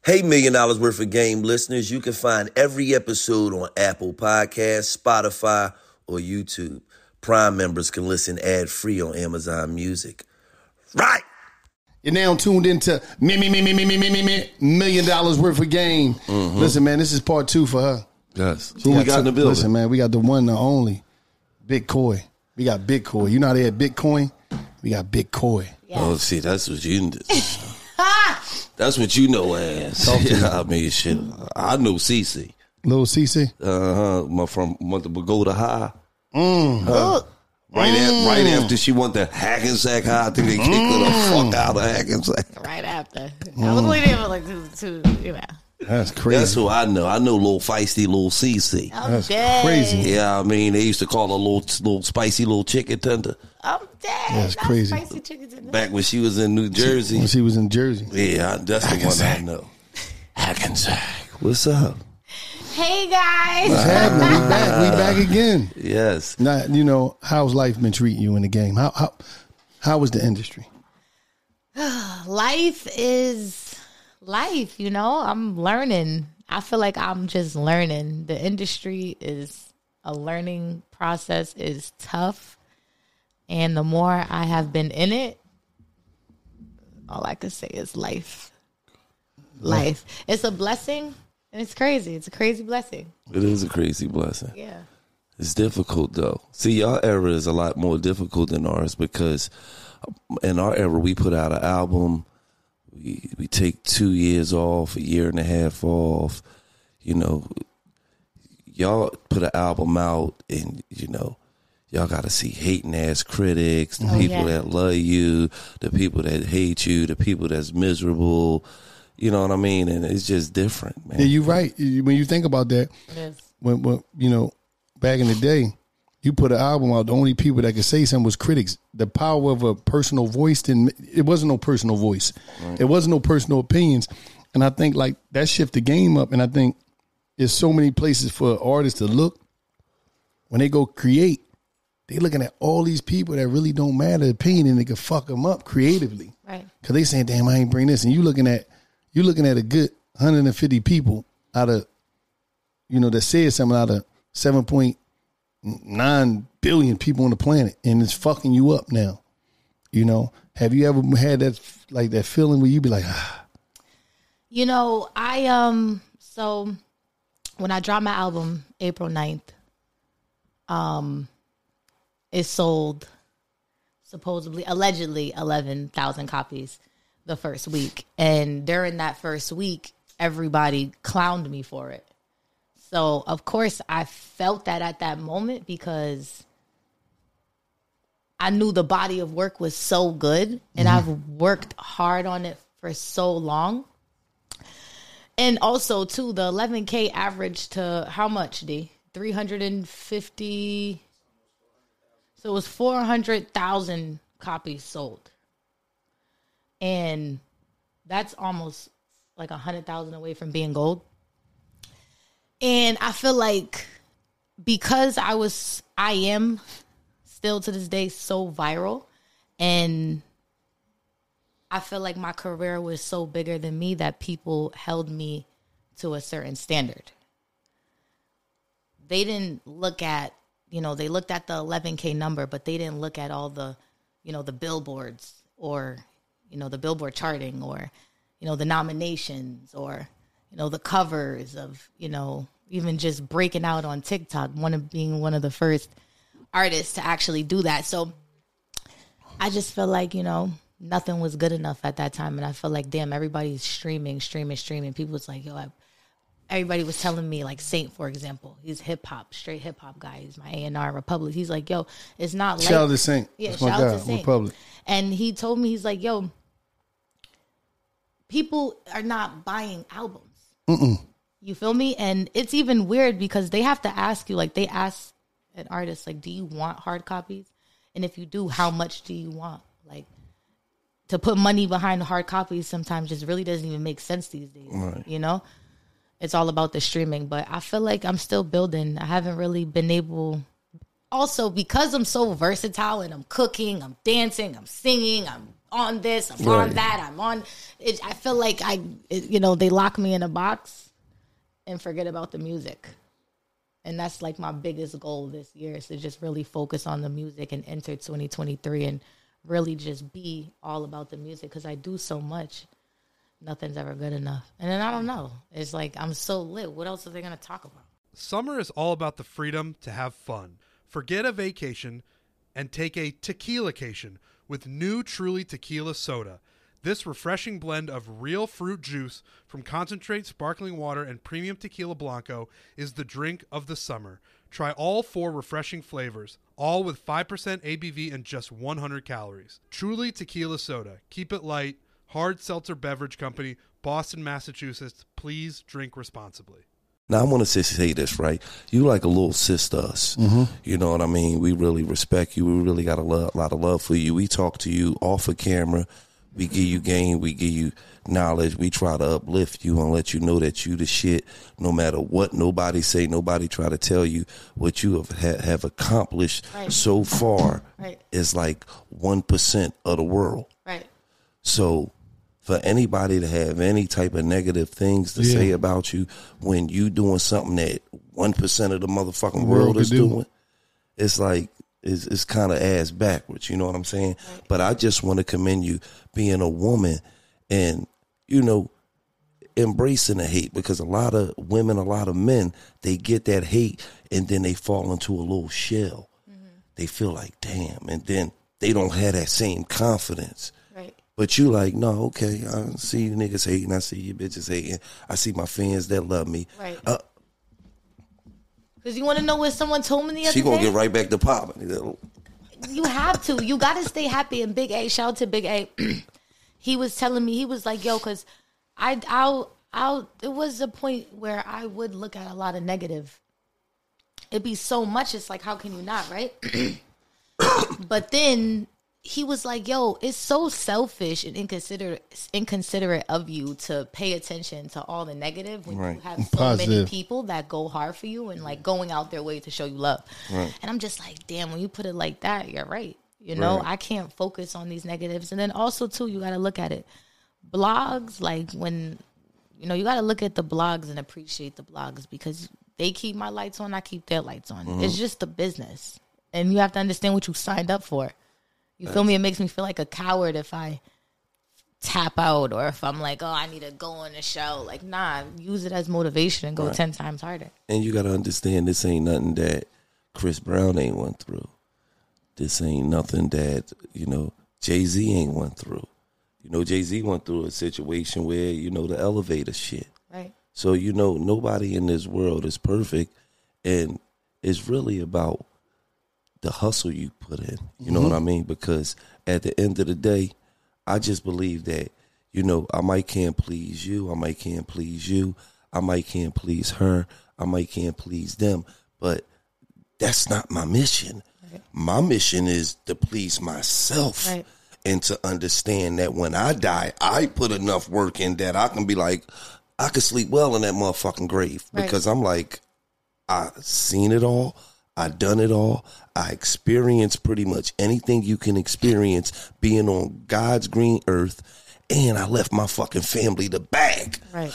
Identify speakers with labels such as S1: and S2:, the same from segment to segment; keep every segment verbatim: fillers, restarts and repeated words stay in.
S1: Hey, Million Dollars Worth of Game listeners, you can find every episode on Apple Podcasts, Spotify, or YouTube. Prime members can listen ad-free on Amazon Music. Right!
S2: You're now tuned into me, me, me, me, me, me, me, me, me, Million Dollars Worth of Game. Mm-hmm. Listen, man, this is part two for her.
S1: Yes. Who we got in the building?
S2: Listen, man, we got the one, the only, Big Koi. We got Big Koi. You know how they had Bitcoin? We got Big Koi.
S1: Yes. Oh, see, that's what you That's what you know, ass. Yeah, I mean, shit. I know Cece.
S2: Little Cece?
S1: Uh huh. From went to Pagoda High.
S2: Mm.
S1: Uh, right, mm. At, right after she went to Hackensack High, I think they kicked mm. her the fuck out of Hackensack.
S3: Right after. Mm. I was only there for like two, two, you know.
S2: That's crazy.
S1: That's who I know. I know little feisty little Cece.
S3: I'm
S2: That's
S3: dead.
S2: crazy.
S1: Yeah, I mean, they used to call her little, little spicy little chicken tender.
S3: I'm dead.
S2: That's
S3: Not
S2: crazy.
S3: Spicy chicken tender.
S1: Back when she was in New Jersey.
S2: When she was in Jersey.
S1: Yeah, that's the one I know. Hackensack. What's up?
S3: Hey, guys.
S2: What's happening? We back. We back again.
S1: Yes.
S2: Now, you know, how's life been treating you in the game? How how how was the industry?
S3: Life is life, you know. I'm learning. I feel like I'm just learning. The industry is a learning process, is tough. And the more I have been in it, all I can say is life. Life. It's a blessing, and it's crazy. It's a crazy blessing.
S1: It is a crazy blessing.
S3: Yeah.
S1: It's difficult, though. See, y'all era is a lot more difficult than ours because in our era, we put out an album. We, we take two years off, a year and a half off. You know, y'all put an album out and, you know, y'all got to see hating ass critics, the
S3: oh,
S1: people
S3: yeah.
S1: that love you, the people that hate you, the people that's miserable. You know what I mean? And it's just different, man.
S2: Yeah, you're right. When you think about that,
S3: Yes.
S2: when, when you know, back in the day, you put an album out, the only people that could say something was critics. The power of a personal voice didn't, it wasn't no personal voice. Right. It wasn't no personal opinions. And I think like that shift the game up. And I think there's so many places for artists to look when they go create. They looking at all these people that really don't matter opinion and they can fuck them up creatively.
S3: Right.
S2: Cause they saying, damn, I ain't bring this. And you looking at, you looking at a good one hundred fifty people out of, you know, that said something out of seven point nine billion people on the planet, and it's fucking you up now. You know, have you ever had that, like that feeling where you be like, ah.
S3: You know, I, um, so when I dropped my album April ninth, um, it sold supposedly, allegedly eleven thousand copies the first week. And during that first week, everybody clowned me for it. So, of course, I felt that at that moment because I knew the body of work was so good and mm-hmm. I've worked hard on it for so long. And also, too, the eleven K average to how much, D? three hundred fifty. So it was four hundred thousand copies sold. And that's almost like one hundred thousand away from being gold. And I feel like because I was, I am still to this day so viral, and I feel like my career was so bigger than me that people held me to a certain standard. They didn't look at, you know, they looked at the eleven K number, but they didn't look at all the, you know, the billboards or, you know, the Billboard charting or, you know, the nominations or, you know, the covers of, you know, even just breaking out on TikTok, one of being one of the first artists to actually do that. So I just feel like, you know, nothing was good enough at that time. And I feel like, damn, everybody's streaming, streaming, streaming. People was like, yo, I, everybody was telling me, like Saint, for example, he's hip hop, straight hip hop guy. He's my A and R Republic. He's like, yo, it's not like.
S2: Shout out to Saint.
S3: Yeah,
S2: That's
S3: shout
S2: my
S3: out
S2: guy,
S3: to Saint.
S2: Republic.
S3: And he told me, he's like, yo, people are not buying albums.
S2: Mm-mm.
S3: You feel me? And it's even weird because they have to ask you, like they ask an artist, like, do you want hard copies? And if you do, how much do you want? Like, to put money behind the hard copies sometimes just really doesn't even make sense these days. Right. You know? It's all about the streaming. But I feel like I'm still building. I haven't really been able... Also, because I'm so versatile and I'm cooking, I'm dancing, I'm singing, I'm on this, I'm
S1: right.
S3: on that, I'm on. It, I feel like I, it, you know, they lock me in a box and forget about the music. And that's like my biggest goal this year is to just really focus on the music and enter twenty twenty-three and really just be all about the music because I do so much. Nothing's ever good enough. And then I don't know. It's like I'm so lit. What else are they going to talk about?
S4: Summer is all about the freedom to have fun. Forget a vacation and take a tequila-cation with new Truly Tequila Soda. This refreshing blend of real fruit juice from concentrate, sparkling water, and premium tequila blanco is the drink of the summer. Try all four refreshing flavors, all with five percent A B V and just one hundred calories. Truly Tequila Soda. Keep it light. Hard Seltzer Beverage Company, Boston, Massachusetts. Please drink responsibly.
S1: Now, I want to say this, right? You like a little sister us. Mm-hmm. You know what I mean? We really respect you. We really got a lot, lot of love for you. We talk to you off of camera. We give you game. We give you knowledge. We try to uplift you and let you know that you the shit. No matter what nobody say, nobody try to tell you what you have ha- have accomplished
S3: right.
S1: so far
S3: right.
S1: is like one percent of the world.
S3: Right.
S1: So for anybody to have any type of negative things to
S2: yeah. say
S1: about you when you doing something that one percent of the motherfucking world, world is do. doing, it's like, It's, it's kind of ass backwards, you know what I'm saying? Right. But I just want to commend you being a woman and, you know, embracing the hate because a lot of women, a lot of men, they get that hate and then they fall into a little shell. Mm-hmm. They feel like, damn, and then they don't have that same confidence.
S3: Right.
S1: But you like, no, okay, I see you niggas hating, I see you bitches hating, I see my fans that love me.
S3: Right.
S1: Uh,
S3: Because you want to know what someone told me the other
S1: she gonna
S3: day?
S1: get right back to popping.
S3: You have to. You got to stay happy. And Big A, shout out to Big A. He was telling me, he was like, yo, because I, I'll, I'll, it was a point where I would look at a lot of negative. It'd be so much. It's like, how can you not, right? But then he was like, yo, it's so selfish and inconsiderate, inconsiderate of you to pay attention to all the negative when right. you have so Positive. many people that go hard for you and like going out their way to show you love. Right. And I'm just like, damn, when you put it like that, you're right. You know, right. I can't focus on these negatives. And then also, too, you got to look at it. Blogs, like when, you know, you got to look at the blogs and appreciate the blogs because they keep my lights on, I keep their lights on. Mm-hmm. It's just the business. And you have to understand what you signed up for. You feel me? It makes me feel like a coward if I tap out or if I'm like, oh, I need to go on the show. Like, nah, use it as motivation and go right. ten times harder.
S1: And you got to understand this ain't nothing that Chris Brown ain't went through. This ain't nothing that, you know, Jay-Z ain't went through. You know, Jay-Z went through a situation where, you know, the elevator shit.
S3: Right.
S1: So, you know, nobody in this world is perfect. And it's really about the hustle you put in, you know mm-hmm. what I mean? Because at the end of the day, I just believe that, you know, I might can't please you. I might can't please you. I might can't please her. I might can't please them. But that's not my mission. Right. My mission is to please myself right. and to understand that when I die, I put enough work in that I can be like, I can sleep well in that motherfucking grave right. because I'm like, I seen it all. I done it all. I experienced pretty much anything you can experience being on God's green earth, and I left my fucking family the bag.
S3: Right.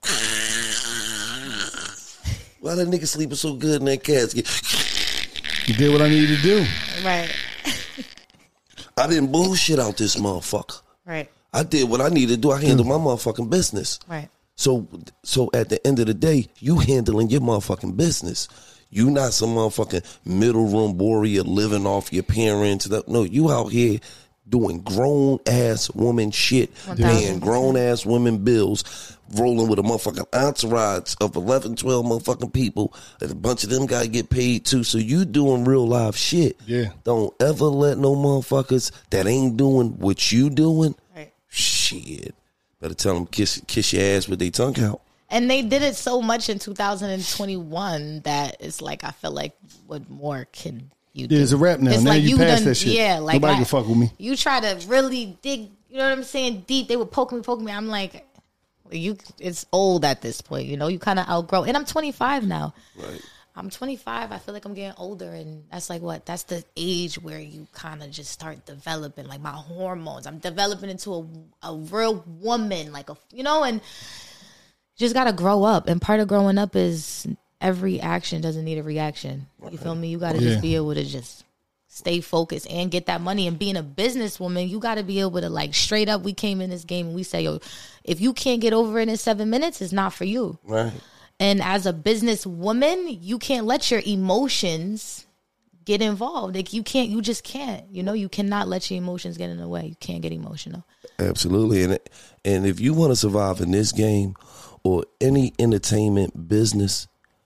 S1: Why that nigga sleeping so good in that casket?
S2: You did what I needed to do.
S3: Right.
S1: I didn't bullshit out this motherfucker.
S3: Right.
S1: I did what I needed to do. I handled mm. my motherfucking business.
S3: Right.
S1: So, so at the end of the day, you handling your motherfucking business. You not some motherfucking middle room warrior living off your parents. No, you out here doing grown ass woman shit, paying grown ass women bills, rolling with a motherfucking entourage of eleven, twelve motherfucking people. And a bunch of them gotta get paid too. So you doing real live shit.
S2: Yeah.
S1: Don't ever let no motherfuckers that ain't doing what you doing.
S3: Right.
S1: Shit. Better tell them kiss kiss your ass with their tongue out.
S3: And they did it so much in two thousand twenty-one that it's like, I feel like, what more can you do?
S2: Yeah, it's a rap now.
S3: It's
S2: now
S3: like
S2: you,
S3: you
S2: pass
S3: done,
S2: that shit.
S3: Yeah, like
S2: nobody
S3: I,
S2: can fuck with me.
S3: You try to really dig, you know what I'm saying, deep. They would poke me, poke me. I'm like, you. It's old at this point, you know. You kind of outgrow. And I'm twenty-five now.
S1: Right.
S3: I'm twenty-five. I feel like I'm getting older, and that's like what? That's the age where you kind of just start developing, like my hormones. I'm developing into a a real woman, like a you know, and you just gotta grow up. And part of growing up is every action doesn't need a reaction. You feel me? You gotta
S2: Yeah.
S3: just be able to just stay focused and get that money. And being a businesswoman, you gotta be able to like straight up. We came in this game and we say, yo, if you can't get over it in seven minutes, it's not for you.
S1: Right.
S3: And as a businesswoman, you can't let your emotions get involved. Like you can't, you just can't. You know, you cannot let your emotions get in the way. You can't get emotional.
S1: Absolutely. And and if you want to survive in this game or any entertainment business,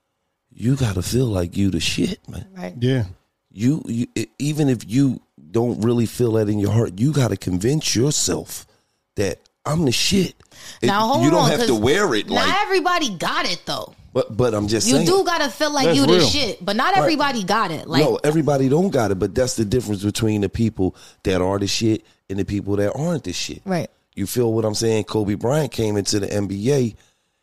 S1: you got to feel like you the shit, man.
S3: Right.
S2: Yeah.
S1: You, you even if you don't really feel that in your heart, you got to convince yourself that I'm the shit. It-
S3: Now hold
S1: you don't
S3: on,
S1: have to
S3: 'cause
S1: wear it
S3: Not
S1: like
S3: everybody got it though.
S1: but but I'm just
S3: You
S1: saying.
S3: do gotta feel like
S2: That's
S3: you the
S2: real.
S3: shit, but not everybody got it. Like
S1: no, everybody don't got it, but that's the difference between the people that are the shit and the people that aren't the shit.
S3: right.
S1: You feel what I'm saying? Kobe Bryant came into the N B A.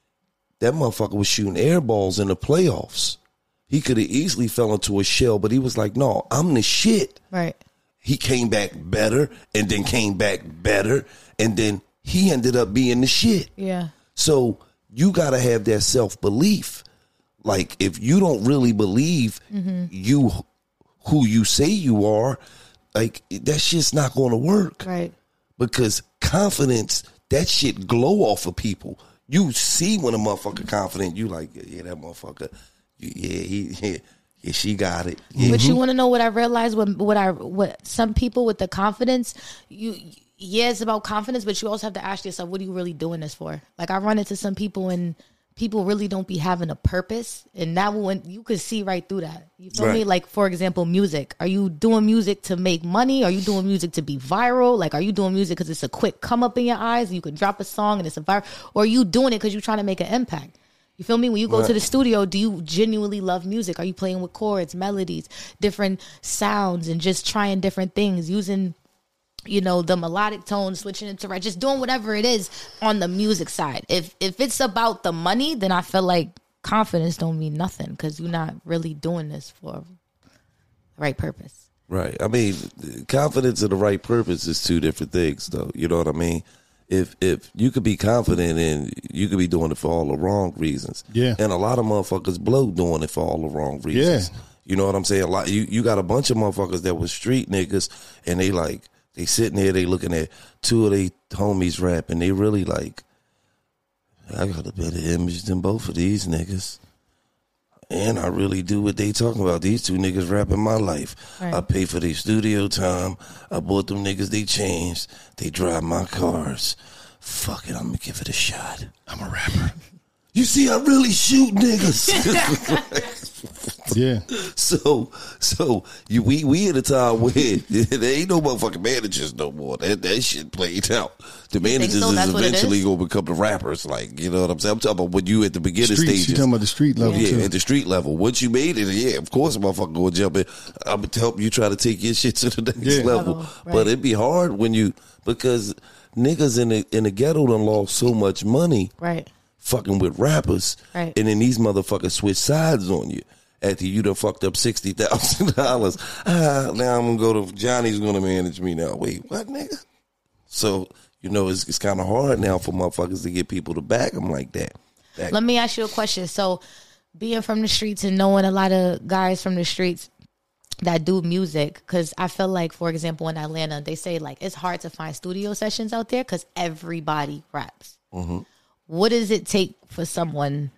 S1: That motherfucker was shooting air balls in the playoffs. He could have easily fell into a shell, but he was like, no, I'm the shit.
S3: Right.
S1: He came back better and then came back better. And then he ended up being the shit.
S3: Yeah.
S1: So you got to have that self-belief. Like, if you don't really believe
S3: Mm-hmm.
S1: you who you say you are, like, that shit's not going to work.
S3: Right.
S1: Because confidence, that shit glow off of people. You see when a motherfucker confident, you like, yeah, that motherfucker, yeah, he, yeah, yeah she got it. Yeah.
S3: But you want to know what I realized? What what I what some people with the confidence, you yeah, it's about confidence, but you also have to ask yourself, what are you really doing this for? Like I run into some people and people really don't be having a purpose, and that when you could see right through that. You feel
S1: Right.
S3: me? Like for example, music. Are you doing music to make money? Are you doing music to be viral? Like are you doing music because it's a quick come up in your eyes and you can drop a song and it's a viral? Or are you doing it because you're trying to make an impact? You feel me? When you go
S1: Right.
S3: to the studio, do you genuinely love music? Are you playing with chords, melodies, different sounds, and just trying different things, using, you know, the melodic tones, switching it to right, just doing whatever it is on the music side. If if it's about the money, then I feel like confidence don't mean nothing because you're not really doing this for the right purpose.
S1: Right. I mean, confidence and the right purpose is two different things, though. You know what I mean? If if you could be confident and you could be doing it for all the wrong reasons.
S2: Yeah.
S1: And a lot of motherfuckers blow doing it for all the wrong reasons.
S2: Yeah.
S1: You know what I'm saying? A lot you, you got a bunch of motherfuckers that was street niggas and they like they sitting there, they looking at two of they homies rap and they really like, I got a better image than both of these niggas. And I really do what they talking about. These two niggas rapping my life.
S3: Right.
S1: I pay for their studio time. I bought them niggas they changed. They drive my cars. Fuck it, I'm gonna give it a shot. I'm a rapper. You see, I really shoot niggas.
S2: Yeah.
S1: So, so you we we at a time where there ain't no motherfucking managers no more. That that shit played out. The managers
S3: so?
S1: is
S3: That's what it
S1: eventually
S3: is?
S1: gonna become the rappers. Like, you know what I'm saying? I'm talking about when you at the beginning
S2: Streets,
S1: stages.
S2: you talking about the street level
S1: Yeah,
S2: too.
S1: at the street level. Once you made it, yeah, of course, a motherfucker gonna jump in. I'm gonna help you try to take your shit to the next
S2: Yeah.
S1: level.
S3: Level, right.
S1: But it'd be hard when you because niggas in the in the ghetto done lost so much money
S3: Right.
S1: fucking with rappers,
S3: Right.
S1: and then these motherfuckers switch sides on you after you done fucked up sixty thousand dollars. Ah, now I'm gonna go to Johnny's gonna manage me now. Wait, what, nigga? So you know it's it's kind of hard now for motherfuckers to get people to back them like that. Back-
S3: Let me ask you a question. So, being from the streets and knowing a lot of guys from the streets that do music, because I feel like, for example, in Atlanta, they say like it's hard to find studio sessions out there because everybody raps.
S1: Mm-hmm.
S3: What does it take for someone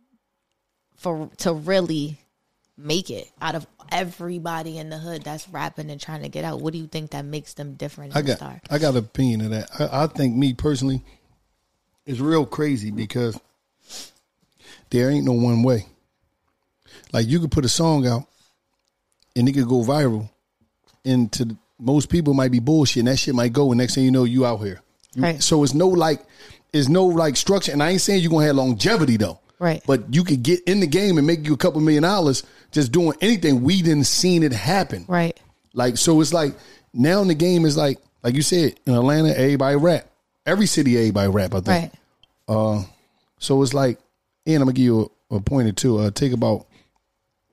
S3: for to really make it out of everybody in the hood that's rapping and trying to get out? What do you think that makes them different?
S2: I
S3: in the
S2: got
S3: star?
S2: I got an opinion of that. I, I think me personally, it's real crazy because there ain't no one way. Like you could put a song out and it could go viral, and to most people might be bullshit, and that shit might go, and next thing you know, you out here. You-
S3: Right.
S2: So it's no like, it's no like structure, and I ain't saying you're gonna have longevity though.
S3: Right.
S2: But you could get in the game and make you a couple million dollars just doing anything. We didn't seen it happen.
S3: Right.
S2: Like, so it's like now in the game is like, like you said, in Atlanta, everybody rap. Every city, everybody rap, I think.
S3: Right.
S2: Uh, so it's like, and I'm gonna give you a, a point or two. Uh, take about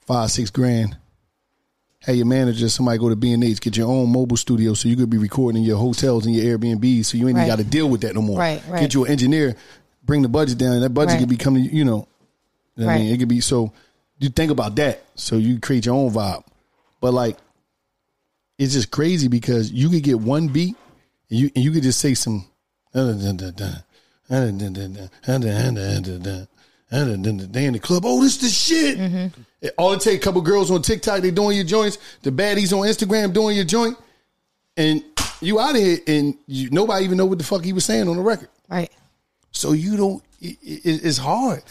S2: five, six grand. Have your manager, somebody go to B and H, get your own mobile studio so you could be recording in your hotels and your Airbnbs so you ain't
S3: right.
S2: even got to deal with that no more.
S3: Right, right.
S2: Get you an engineer, bring the budget down, and that budget
S3: right.
S2: could be coming, you know. You know
S3: right.
S2: I mean, it could be, so you think about that. So you create your own vibe. But like, it's just crazy because you could get one beat and you, and you could just say some, they in the club, oh, this the shit. Mm-hmm. All it take a couple girls on TikTok, they doing your joints. The baddies on Instagram doing your joint. And you out of here and you, nobody even know what the fuck he was saying on the record.
S3: Right.
S2: So you don't, it, it, it's hard.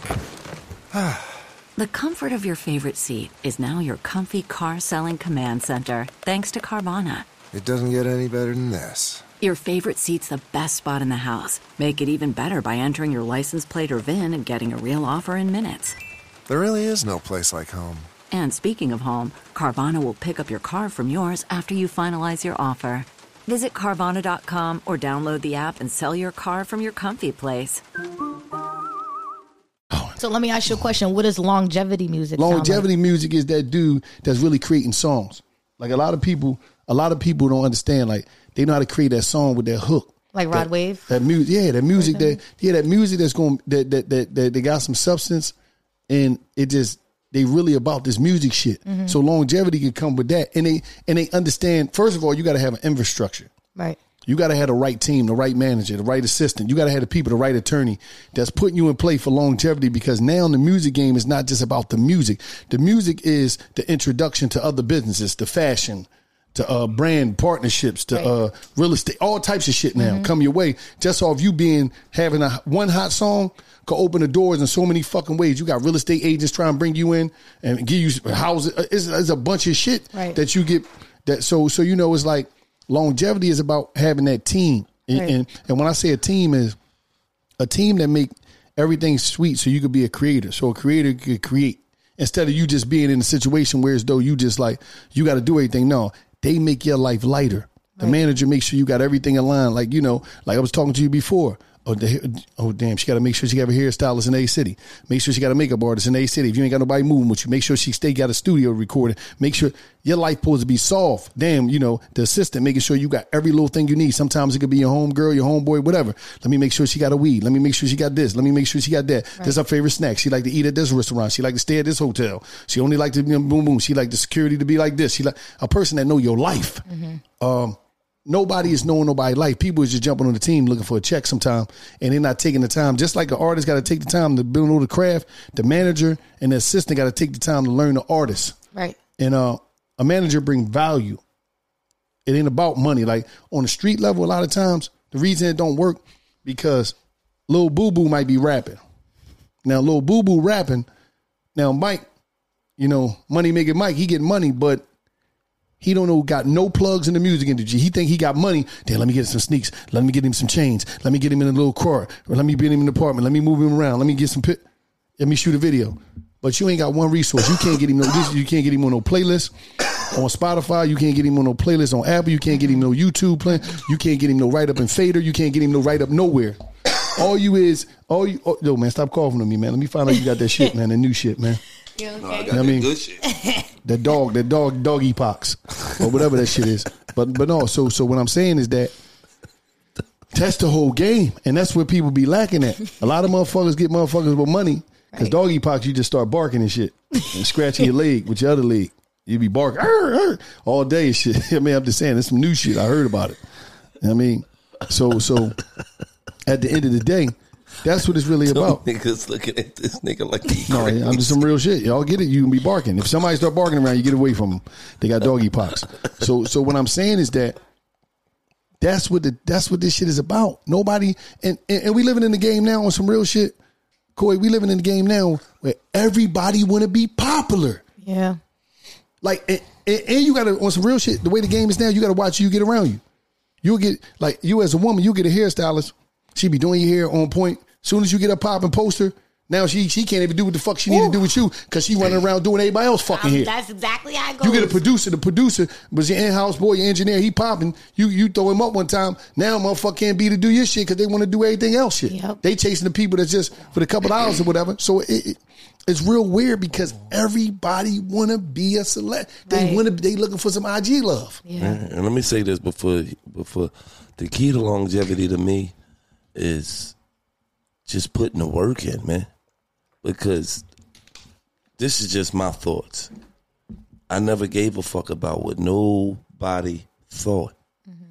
S5: The comfort of your favorite seat is now your comfy car selling command center, thanks to Carvana.
S6: It doesn't get any better than this.
S5: Your favorite seat's the best spot in the house. Make it even better by entering your license plate or V I N and getting a real offer in minutes.
S6: There really is no place like home.
S5: And speaking of home, Carvana will pick up your car from yours after you finalize your offer. Visit Carvana dot com or download the app and sell your car from your comfy place.
S3: So let me ask you a question. What is longevity music
S2: Longevity
S3: sound like?
S2: music is that dude that's really creating songs. Like a lot of people, a lot of people don't understand. Like they know how to create that song with that hook.
S3: Like Rod
S2: that,
S3: Wave?
S2: That music, yeah, that music that yeah, that music that's going that that that, that they got some substance, and it just they really about this music shit. Mm-hmm. So longevity can come with that, and they and they understand. First of all, you got to have an infrastructure.
S3: Right.
S2: You got to have the right team, the right manager, the right assistant. You got to have the people, the right attorney that's putting you in play for longevity, because now the music game is not just about the music. The music is the introduction to other businesses, to fashion, to uh, brand partnerships, to
S3: right.
S2: uh, real estate, all types of shit now mm-hmm. come your way. Just off you being, having a one hot song could open the doors in so many fucking ways. You got real estate agents trying to bring you in and give you houses. It's, it's a bunch of shit right. that you get. That so so you know it's like, longevity is about having that team. And, right. and and when I say a team, is a team that make everything sweet so you could be a creator. So a creator could create instead of you just being in a situation where as though you just like, you got to do everything. No, they make your life lighter. The right. manager makes sure you got everything aligned. Like, you know, like I was talking to you before. Oh, the, oh damn, she got to make sure she got a hairstylist in A City. Make sure she got a makeup artist in A City. If you ain't got nobody moving with you, make sure she stay got a studio recording. Make sure your life supposed to be solved. Damn, you know, the assistant making sure you got every little thing you need. Sometimes it could be your home girl, your homeboy, whatever. Let me make sure she got a weed. Let me make sure she got this. Let me make sure she got that. Right. That's her favorite snack. She like to eat at this restaurant. She like to stay at this hotel. She only like to you know, boom, boom. She like the security to be like this. She like a person that know your life. Mm-hmm. Um, Nobody is knowing nobody's life. People is just jumping on the team looking for a check sometime, and they're not taking the time. Just like an artist got to take the time to build know the craft, the manager and the assistant got to take the time to learn the artist.
S3: Right.
S2: And uh, a manager bring value. It ain't about money. Like on the street level, a lot of times, the reason it don't work because Lil Boo Boo might be rapping. Now, Lil Boo Boo rapping. Now, Mike, you know, Money Making Mike, he getting money, but he don't know, got no plugs in the music industry. He think he got money. Damn, let me get him some sneaks. Let me get him some chains. Let me get him in a little car. Or let me get him in an apartment. Let me move him around. Let me get some pit. Let me shoot a video. But you ain't got one resource. You can't get him no. You can't get him on no playlist on Spotify. You can't get him on no playlist on Apple. You can't get him no YouTube plan. You can't get him no write up in Fader. You can't get him no write up nowhere. All you is all you. Oh, yo, man, stop coughing on me, man. Let me find out you got that shit, man. The new shit, man.
S3: You okay?
S1: No, I got
S2: you know
S1: that
S2: I mean?
S1: good shit.
S2: That dog, that dog, doggy pox, or whatever that shit is. But but no, so so what I'm saying is that that's the whole game, and that's where people be lacking at. A lot of motherfuckers get motherfuckers with money because right. doggy pox, you just start barking and shit and scratching your leg with your other leg. You be barking arr, arr, all day and shit. I mean, I'm just saying, it's some new shit. I heard about it. I mean, so so at the end of the day. That's what it's really about.
S1: Niggas looking at this nigga like he
S2: no,
S1: crazy.
S2: I'm just some real shit. Y'all get it? You can be barking. If somebody start barking around, you get away from them. They got doggy pox. So, so what I'm saying is that that's what the that's what this shit is about. Nobody and, and and we living in the game now on some real shit. Coy, we living in the game now where everybody want to be popular.
S3: Yeah.
S2: Like and, and you got to on some real shit. The way the game is now, you got to watch who you get around you. You'll get like you as a woman, you get a hairstylist. She be doing your hair on point. Soon as you get a popping poster, Now she she can't even do what the fuck she need to do with you because she running around doing everybody else fucking
S3: Um,
S2: here.
S3: That's exactly how it goes.
S2: You get a producer. The producer was your in-house boy, your engineer. He popping. You you throw him up one time. Now motherfucker can't be to do your shit because they want to do everything else shit.
S3: Yep.
S2: They chasing the people that's just for the couple hours or whatever. So it, it it's real weird because everybody want to be a select. They
S3: Right.
S2: want to. They looking for some I G love.
S3: Yeah.
S1: And let me say this before before the key to longevity to me is just putting the work in, man. Because this is just my thoughts. I never gave a fuck about what nobody thought. Mm-hmm.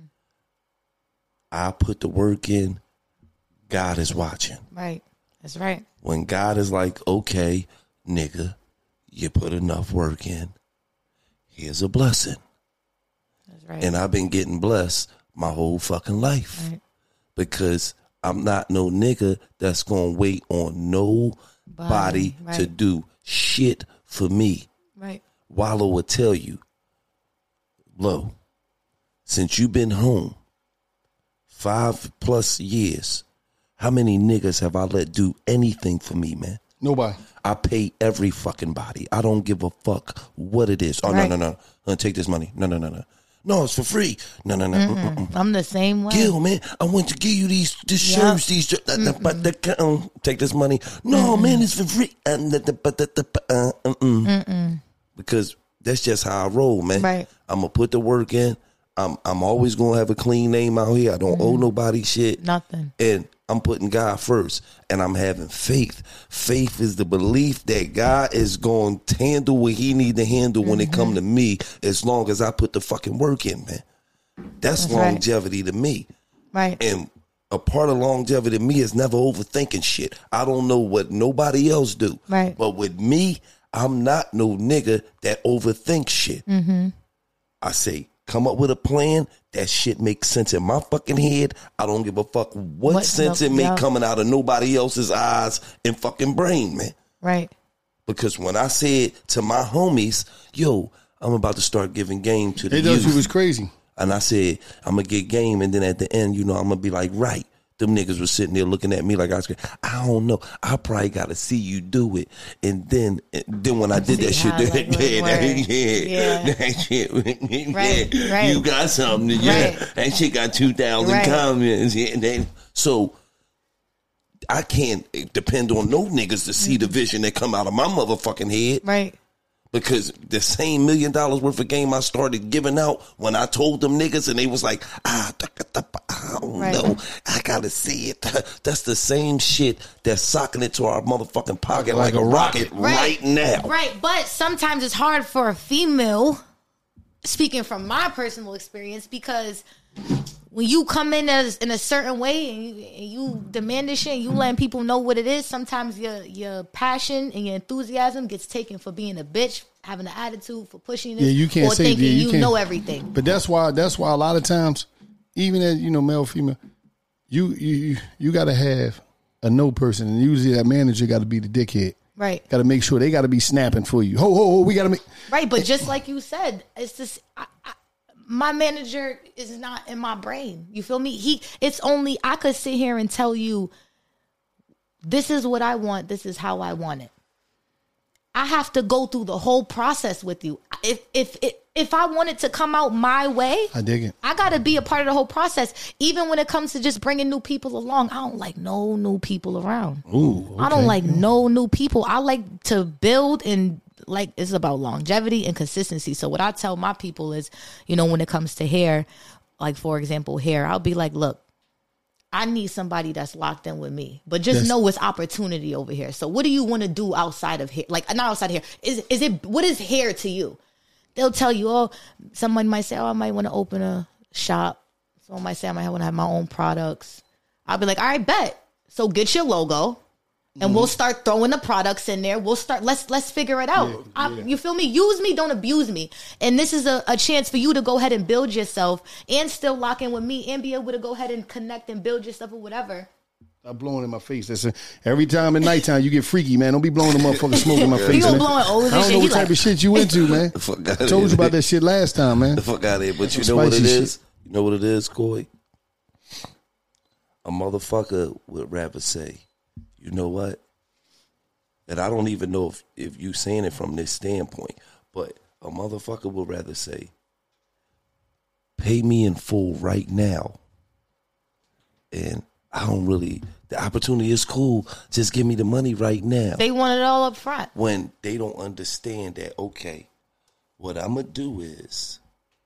S1: I put the work in. God is watching.
S3: Right. That's right.
S1: When God is like, okay, nigga, you put enough work in. Here's a blessing.
S3: That's right.
S1: And I've been getting blessed my whole fucking life.
S3: Right.
S1: Because I'm not no nigga that's going to wait on nobody
S3: Body, right.
S1: to do shit for me.
S3: Right.
S1: Wallow will tell you, Lo, since you been home five plus years, how many niggas have I let do anything for me, man?
S2: Nobody.
S1: I pay every fucking body. I don't give a fuck what it is. Oh,
S3: Right.
S1: no, no, no. Uh, take this money. No, no, no, no. No, it's for free. No, no, no. Mm-mm. Mm-mm.
S3: I'm the same way.
S1: Gil, man, I want to give you these, these
S3: Yep.
S1: shirts, these, uh, uh, but the, um, take this money. No, man, it's for free. Um, the, the, but the, the, uh, mm-mm.
S3: Mm-mm.
S1: Because that's just how I roll, man.
S3: Right.
S1: I'm gonna put the work in. I'm, I'm always gonna have a clean name out here. I don't owe nobody shit.
S3: Nothing.
S1: And I'm putting God first, and I'm having faith. Faith is the belief that God is going to handle what he need to handle when it come to me, as long as I put the fucking work in, man. That's,
S3: That's right.
S1: longevity to me.
S3: Right.
S1: And a part of longevity to me is never overthinking shit. I don't know what nobody else do.
S3: Right.
S1: But with me, I'm not no nigga that overthinks shit.
S3: Mm-hmm.
S1: I say, come up with a plan. That shit makes sense in my fucking head. I don't give a fuck what,
S3: What-
S1: sense
S3: no,
S1: it make
S3: yeah.
S1: coming out of nobody else's eyes and fucking brain, man.
S3: Right.
S1: Because when I said to my homies, yo, I'm about to start giving game to the
S2: They thought
S1: youth.
S2: you was crazy.
S1: And I said, I'm going to get game. And then at the end, you know, I'm going to be like, right. Them niggas were sitting there looking at me like I was crazy. I don't know. I probably got to see you do it. And then and then when I did that
S3: See
S1: shit,
S3: how,
S1: yeah,
S3: like,
S1: yeah,
S3: word.
S1: yeah,
S3: Yeah.
S1: that shit,
S3: Right,
S1: yeah,
S3: right.
S1: you got something. Yeah,
S3: Right.
S1: that shit got two thousand
S3: Right.
S1: comments. Yeah, and then, so I can't depend on no niggas to see the vision that come out of my motherfucking head.
S3: Right.
S1: Because the same million dollars worth of game I started giving out when I told them niggas and they was like, ah, da, da, da, I don't
S3: Right.
S1: know. I gotta see it. That's the same shit that's socking it to our motherfucking pocket like,
S2: Like
S1: a
S2: a
S1: rocket right, now.
S3: Right. But sometimes it's hard for a female, speaking from my personal experience, because when you come in as in a certain way and you, and you demand this shit and you letting people know what it is, sometimes your your passion and your enthusiasm gets taken for being a bitch, having an attitude, for pushing this,
S2: Yeah, you can't
S3: or
S2: say
S3: thinking
S2: yeah, you,
S3: you
S2: can't.
S3: know everything.
S2: But that's why that's why a lot of times, even as you know, male, female, you you you got to have a no person, and usually that manager got to be the dickhead.
S3: Right.
S2: Got to make sure they got to be snapping for you. Ho ho ho! We got to make
S3: Right. But just like you said, it's this. I, I, my manager is not in my brain. You feel me? He. It's only I could sit here and tell you, this is what I want. This is how I want it. I have to go through the whole process with you. If if if, if I want it to come out my way,
S2: I dig it.
S3: I got to be a part of the whole process. Even when it comes to just bringing new people along, I don't like no new people around.
S2: Ooh,
S3: I don't
S2: okay.
S3: like no new people. I like to build, and like it's about longevity and consistency. So what I tell my people is, you know, when it comes to hair, like for example, hair, I'll be like, look, I need somebody that's locked in with me, but just
S2: That's-
S3: know it's opportunity over here. So what do you want to do outside of hair? Like not outside of hair. Is is it what is hair to you? They'll tell you, oh, someone might say, oh, I might want to open a shop. Someone might say I might want to have my own products. I'll be like, all right, bet. So get your logo. And we'll start throwing the products in there. We'll start. Let's let's figure it out.
S2: Yeah,
S3: I,
S2: yeah.
S3: you feel me? Use me, don't abuse me. And this is a, a chance for you to go ahead and build yourself, and still lock in with me, and be able to go ahead and connect and build yourself or whatever.
S2: Stop blowing in my face. That's a, every time at nighttime you get freaky, man. Don't be blowing the motherfucking smoke in my face.
S3: He gonna
S2: man.
S3: blow it over
S2: I don't
S3: shit.
S2: know
S3: He
S2: what type
S3: like-
S2: of shit you into, man.
S1: The fuck
S2: I
S1: outta
S2: told
S1: here.
S2: you about that shit last time, man.
S1: The fuck out of here. But you
S2: Some
S1: know what it
S2: spicy
S1: is?
S2: shit.
S1: You know what it is, Coy? A motherfucker would rather say, you know what? and I don't even know if, if you saying it from this standpoint, but a motherfucker would rather say, pay me in full right now. And I don't really, the opportunity is cool. Just give me the money right now.
S3: They want it all up front.
S1: When they don't understand that, okay, what I'm going to do is,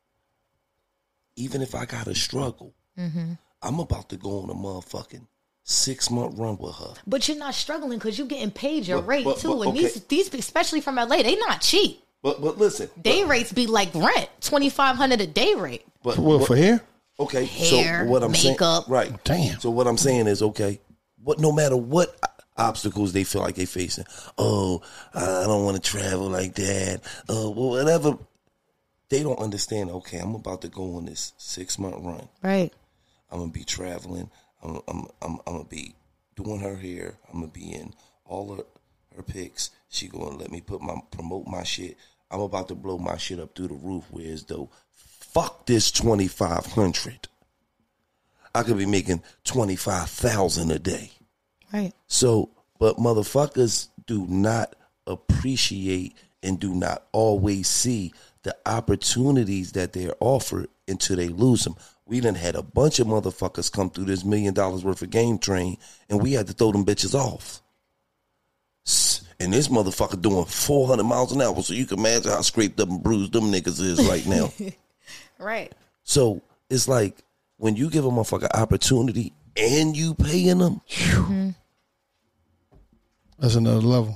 S1: even if I got to struggle, mm-hmm. I'm about to go on a motherfucking six-month run with her.
S3: But you're not struggling because you're getting paid your
S1: but,
S3: rate,
S1: but,
S3: too.
S1: but,
S3: and
S1: okay.
S3: these, these, especially from L A, they not cheap.
S1: But but listen.
S3: Day
S1: but,
S3: rates be like rent, twenty-five hundred dollars a day rate.
S2: But, for, what, for hair?
S1: Okay,
S3: hair,
S1: so what I'm
S3: makeup.
S1: saying, right?
S2: Damn.
S1: So what I'm saying is, okay, what no matter what obstacles they feel like they facing, oh, I don't want to travel like that, uh, well, whatever. They don't understand. Okay, I'm about to go on this six month run.
S3: Right.
S1: I'm gonna be traveling. I'm I'm I'm, I'm gonna be doing her hair. I'm gonna be in all her her pics. She gonna let me put my promote my shit. I'm about to blow my shit up through the roof. Whereas though, fuck this twenty-five hundred. I could be making twenty-five thousand a day.
S3: Right.
S1: So, but motherfuckers do not appreciate and do not always see the opportunities that they're offered until they lose them. We done had a bunch of motherfuckers come through this million dollars worth of game train, and we had to throw them bitches off. And this motherfucker doing four hundred miles an hour, so you can imagine how scraped up and bruised them niggas is right now.
S3: Right.
S1: So it's like when you give a motherfucker opportunity and you paying them,
S3: mm-hmm.
S2: That's another level.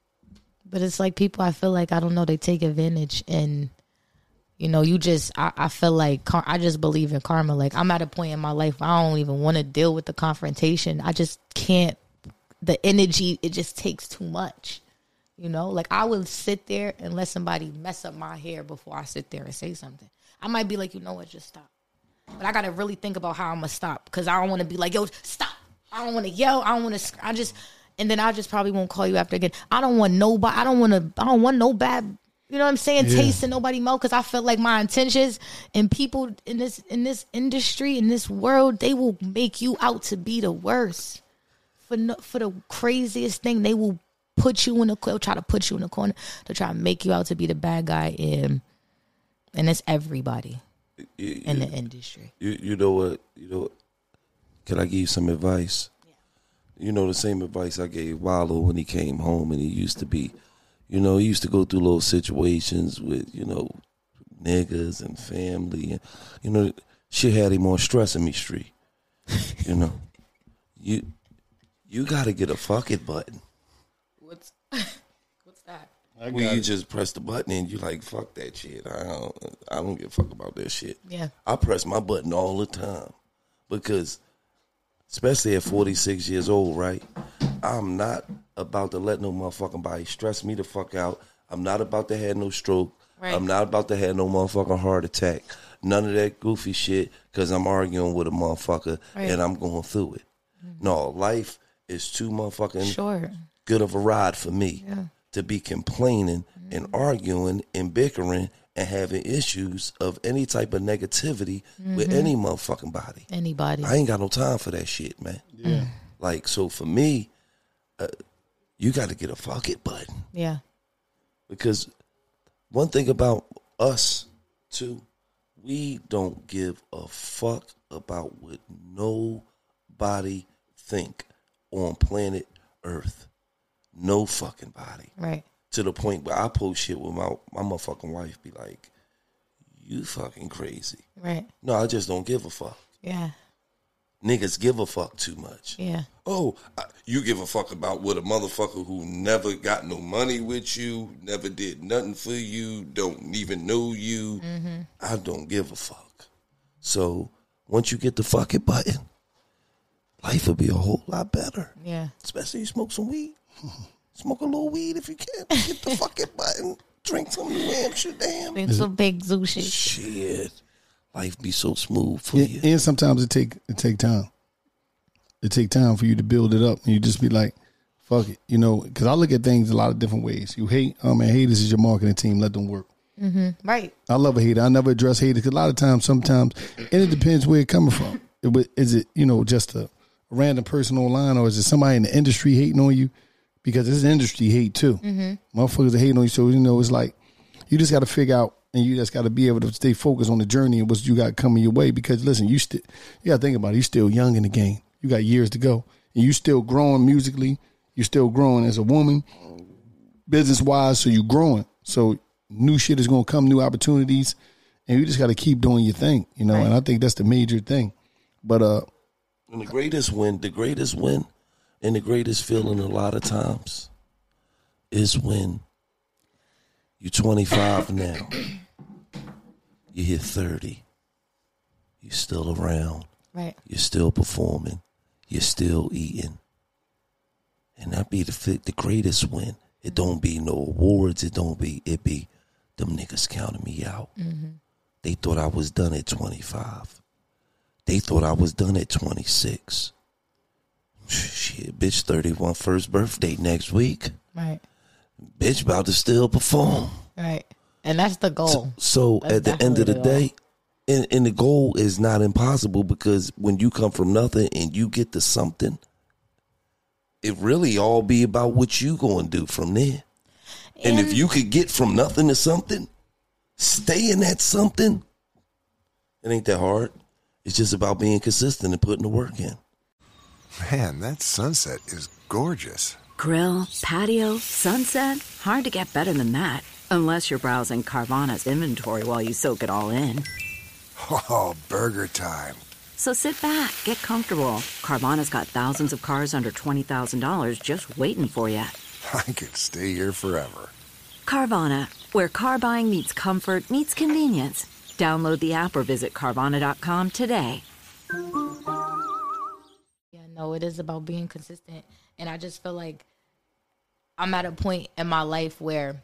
S3: But it's like people, I feel like, I don't know, they take advantage, and you know, you just, I, I feel like, I just believe in karma. Like, I'm at a point in my life where I don't even want to deal with the confrontation. I just can't, the energy, it just takes too much. You know, like I would sit there and let somebody mess up my hair before I sit there and say something. I might be like, you know what, just stop. But I got to really think about how I'm going to stop, because I don't want to be like, yo, stop. I don't want to yell. I don't want to, I just, and then I just probably won't call you after again. I don't want nobody, I don't want to, I don't want no bad, you know what I'm saying,
S2: yeah.
S3: taste in nobody mouth, because I feel like my intentions and people in this in this industry, in this world, they will make you out to be the worst. For no, for the craziest thing, they will put you in a corner, try to put you in a corner to try to make you out to be the bad guy, and and it's everybody
S1: you,
S3: in
S1: you,
S3: the industry.
S1: You you know what? You know what? Can I give you some advice? Yeah. You know the same advice I gave Wallow when he came home, and he used to be, you know, he used to go through little situations with, you know, niggas and family, and you know, shit had him on stressing me street. You know, you you got to get a fuck it button.
S3: What's what's that?
S1: Well, you it. just press the button and you like, fuck that shit. I don't, I don't give a fuck about that shit.
S3: Yeah,
S1: I press my button all the time because, especially at forty-six years old, right? I'm not about to let no motherfucking body stress me the fuck out. I'm not about to have no stroke. Right. I'm not about to have no motherfucking heart attack. None of that goofy shit, because I'm arguing with a motherfucker right. and I'm going through it. Mm-hmm. No, life is too motherfucking
S3: sure. good
S1: of a ride for me
S3: yeah.
S1: to be complaining mm-hmm. and arguing and bickering and having issues of any type of negativity mm-hmm. with any motherfucking body.
S3: Anybody.
S1: I ain't got no time for that shit, man.
S2: Yeah.
S1: Like, so for me, uh, you got to get a fuck it button.
S3: Yeah.
S1: Because one thing about us, too, we don't give a fuck about what nobody think on planet Earth. No fucking body.
S3: Right.
S1: To the point where I post shit with my, my motherfucking wife be like, you fucking crazy.
S3: Right.
S1: No, I just don't give a fuck.
S3: Yeah.
S1: Niggas give a fuck too much.
S3: Yeah.
S1: Oh, I, you give a fuck about what a motherfucker who never got no money with you, never did nothing for you, don't even know you. Mm-hmm. I don't give a fuck. So once you get the fuck it button, life will be a whole lot better.
S3: Yeah.
S1: Especially you smoke some weed. Smoke a little weed if you can. Get the fuck it button. Drink some New Hampshire, damn.
S3: Drink some big sushi.
S1: Shit. Life be so smooth for
S2: yeah,
S1: you.
S2: And sometimes it take it take time. It take time for you to build it up, and you just be like, "Fuck it," you know. Because I look at things a lot of different ways. You hate, oh man, haters is your marketing team. Let them work.
S3: Mm-hmm. Right.
S2: I love a hater. I never address haters because a lot of times, sometimes, and it depends where it coming from. It, is it you know just a random person online, or is it somebody in the industry hating on you? because this industry hate too. Mm-hmm. Motherfuckers are hating on you. So, you know, it's like, you just got to figure out, and you just got to be able to stay focused on the journey and what you got coming your way. Because listen, you still, you got to think about it. You're still young in the game. You got years to go. And you still growing musically. You're still growing as a woman, business wise. So you're growing. So new shit is going to come, new opportunities. And you just got to keep doing your thing, you know. Right. And I think that's the major thing. But, uh,
S1: and the greatest win, the greatest win and the greatest feeling a lot of times is when you're twenty-five now. You hit thirty. You're still around.
S3: Right.
S1: You're still performing. You're still eating. And that be the the greatest win. It don't be no awards. It don't be, it be them niggas counting me out. Mm-hmm. They thought I was done at twenty-five. They thought I was done at twenty-six. Shit, bitch, thirty-one, first birthday next week.
S3: Right.
S1: Bitch about to still perform.
S3: Right. And that's the goal.
S1: So, so at the end of the, the day, and, and the goal is not impossible, because when you come from nothing and you get to something, it really all be about what you going to do from there. And, and if you could get from nothing to something, stay in that something, it ain't that hard. It's just about being consistent and putting the work in.
S6: Man, that sunset is gorgeous.
S5: Grill, patio, sunset. Hard to get better than that. Unless you're browsing Carvana's inventory while you soak it all in.
S6: Oh, burger time.
S5: So sit back, get comfortable. Carvana's got thousands of cars under twenty thousand dollars just waiting for you.
S6: I could stay here forever.
S5: Carvana, where car buying meets comfort, meets convenience. Download the app or visit Carvana dot com today.
S3: Yeah, no, it is about being consistent. And I just feel like I'm at a point in my life where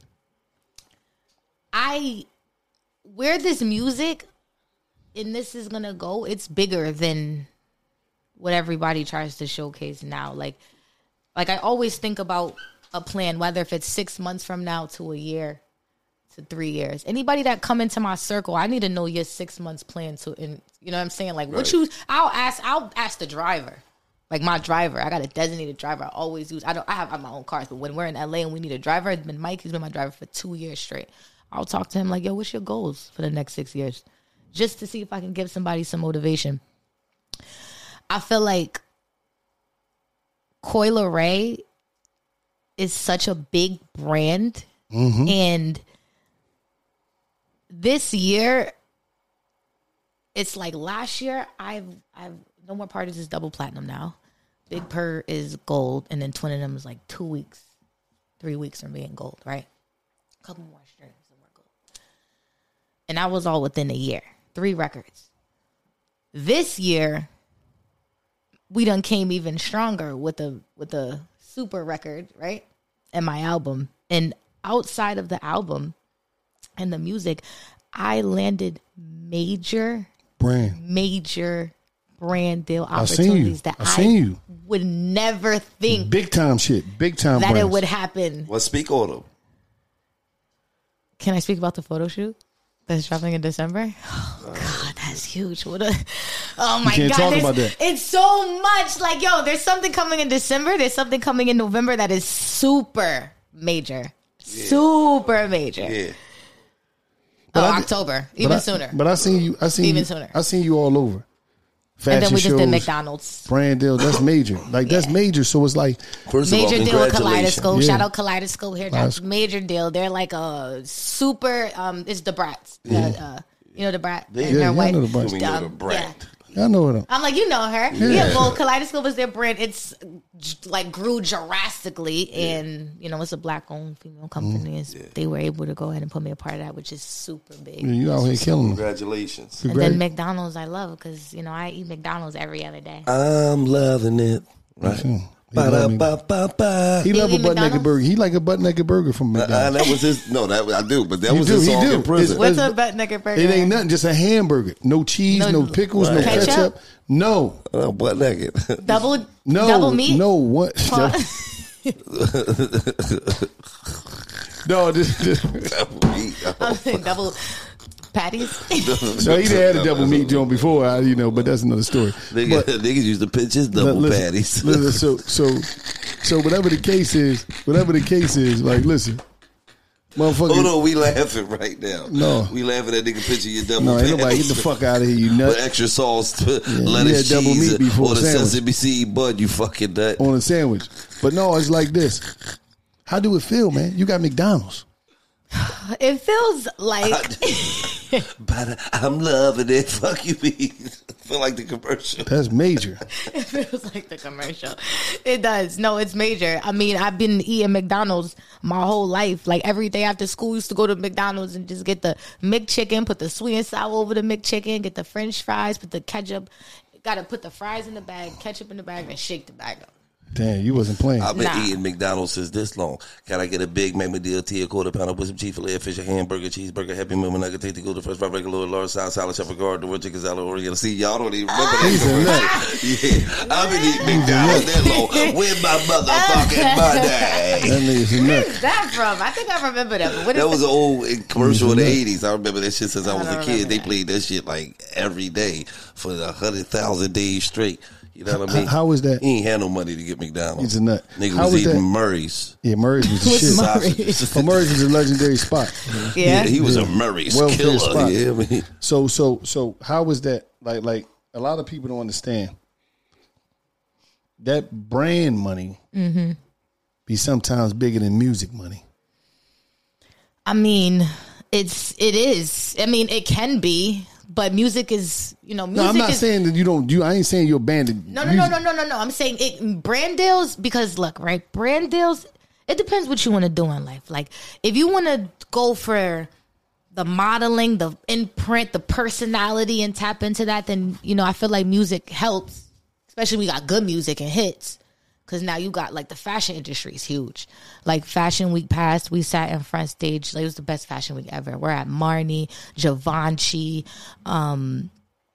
S3: I, where this music and this is going to go, it's bigger than what everybody tries to showcase now. Like, like I always think about a plan, whether if it's six months from now to a year to three years. Anybody that come into my circle, I need to know your six months plan to, and you know what I'm saying? Like, right. what you, I'll ask, I'll ask the driver. Like my driver, I got a designated driver I always use. I don't. I have, I have my own cars, but when we're in L A and we need a driver, it's been Mike. He's been my driver for two years straight. I'll talk to him like, yo, what's your goals for the next six years? Just to see if I can give somebody some motivation. I feel like Coi Leray is such a big brand. Mm-hmm. And this year, it's like last year, I've, I've, No More Parties is double platinum now. Big Purr is gold. And then Twin of Them is like two weeks, three weeks from being gold, right? A couple more streams and we're gold. And that was all within a year. Three records. This year, we done came even stronger with a with a super record, right? And my album. And outside of the album and the music, I landed major,
S2: brand,
S3: major brand deal
S2: I seen you.
S3: opportunities that
S2: I, seen
S3: I
S2: you.
S3: would never think
S2: big time shit, big time
S3: that
S2: brands.
S3: it would happen.
S1: Well, speak on them.
S3: Can I speak about the photo shoot that's dropping in December? Oh God, that's huge. What a oh my
S2: you can't
S3: God,
S2: talk
S3: there's-
S2: about that.
S3: it's so much. Like, yo, there's something coming in December. There's something coming in November that is super major, yeah. super major.
S1: Yeah.
S3: Oh,
S2: I,
S3: October, even
S2: I,
S3: sooner.
S2: But I seen you. I seen
S3: even
S2: you,
S3: sooner.
S2: I seen you all over. Fashion
S3: And then we just
S2: shows,
S3: did McDonald's.
S2: Brand deal. That's major. Like
S3: Yeah.
S2: that's major. So it's like
S1: First of all,
S3: Major deal with
S1: congratulations.
S3: Kaleidoscope.
S2: Yeah.
S3: Shout out Kaleidoscope here.
S2: Nice.
S3: That's major deal. They're like a super. Um, it's the Brats. Yeah. Uh, uh, you know the Brat.
S1: Yeah,
S3: And
S2: yeah,
S3: their
S2: I
S3: white-
S2: know the Brats.
S1: We know the
S3: Um,
S1: brand.
S2: I know it.
S3: I'm like, you know her.
S2: Yeah.
S3: Yeah, well, Kaleidoscope is their brand. It's j- like grew drastically, and you know, it's a black-owned female company. It's- They were able to go ahead and put me a part of that, which is super big.
S2: Yeah, you out here killing them.
S1: Congratulations.
S3: And
S2: Congrats.
S3: then McDonald's, I love because you know I eat McDonald's every other day.
S1: I'm loving it. Right.
S2: He love me.
S1: Ba-da-ba-ba-ba.
S2: He love
S3: You
S2: a
S3: eat
S2: butt naked
S3: McDonald's?
S2: burger. He like a butt naked burger from
S1: Uh,
S2: McDonald's.
S1: that was his. No, that I do, but that
S2: You
S1: was
S2: do,
S1: his
S2: he
S1: song
S2: do.
S1: in prison.
S2: It's-
S3: What's a butt naked burger?
S2: It ain't nothing, just a hamburger. No cheese, no,
S3: No
S2: pickles, no
S3: ketchup?
S2: ketchup. No,
S1: Uh, butt naked.
S3: double
S2: no,
S3: double meat.
S2: no. What? No, this, this,
S3: I'm saying double patties.
S2: so he done had a double meat joint before, I, you know, but that's another story.
S1: Nigga, niggas used to pitch his double
S2: listen,
S1: patties.
S2: listen, so, so, so whatever the case is, whatever the case is, like, listen, motherfucker.
S1: Hold on, we laughing right now.
S2: No.
S1: We laughing at nigga picture your double
S2: No, ain't nobody
S1: patties
S2: get the fuck out of here, you nut.
S1: with extra sauce,
S2: Yeah,
S1: lettuce,
S2: you had double
S1: cheese,
S2: meat before
S1: or the
S2: sandwich.
S1: sesame seed bud, you fucking nut.
S2: On a sandwich. But no, it's like this. How do it feel, man? You got McDonald's.
S3: It feels like
S1: But I'm loving it. Fuck you, me. I feel like the commercial.
S2: That's major.
S3: it feels like the commercial. It does. No, it's major. I mean, I've been eating McDonald's my whole life. Like every day after school, I used to go to McDonald's and just get the McChicken, put the sweet and sour over the McChicken, get the French fries, put the ketchup. Got to put the fries in the bag, ketchup in the bag, and shake the bag up.
S2: Damn, you wasn't playing.
S1: I've been
S3: Nah.
S1: eating McDonald's since this long. Can I get a Big Mac meal, tea, a quarter pounder with some cheese fillet, fish, a hamburger, cheeseburger, Happy Meal, nugget, take the go to first fry, regular, large size, salad, chef, guard, the word chicken salad, Oriental. See, y'all don't even remember
S2: He's a nut.
S1: that. Yeah, I've been eating McDonald's that long. With my motherfucking money.
S2: That nigga's a
S3: Where
S2: nut.
S3: is that from? I think I remember that. But what is
S1: That was an old commercial in the
S2: nut.
S1: eighties. I remember that shit since I was
S3: I
S1: a
S3: don't
S1: kid.
S3: remember
S1: They
S3: that.
S1: played that shit like every day for a hundred thousand days straight. You know what I mean?
S2: How was that?
S1: He ain't had no money to get McDonald's.
S2: He's a nut.
S1: Nigga
S2: How
S1: was,
S2: was
S1: eating
S2: that?
S1: Murray's.
S2: Yeah, Murray's was the
S3: What's
S2: shit.
S3: Murray's?
S2: Well, Murray's was a legendary spot.
S3: Yeah.
S1: Yeah, he was
S2: Yeah.
S1: a Murray's
S2: Welfare
S1: killer.
S2: spot.
S1: Yeah, I mean,
S2: So, so, so, how was that? Like, like a lot of people don't understand that brand money
S3: Mm-hmm.
S2: be sometimes bigger than music money.
S3: I mean, it's it is. I mean, it can be, but music is, you know, music
S2: No, I'm not
S3: is,
S2: saying that you don't. You, I ain't saying you're abandoned.
S3: No, no, no, no, no, no, no. I'm saying it brand deals because look, right? Brand deals, it depends what you want to do in life. Like if you want to go for the modeling, the imprint, the personality and tap into that, then, you know, I feel like music helps, especially when we got good music and hits. Cause now you got like the fashion industry is huge. Like Fashion Week passed, we sat in front stage. Like it was the best fashion week ever. We're at Marni, Givenchy, um,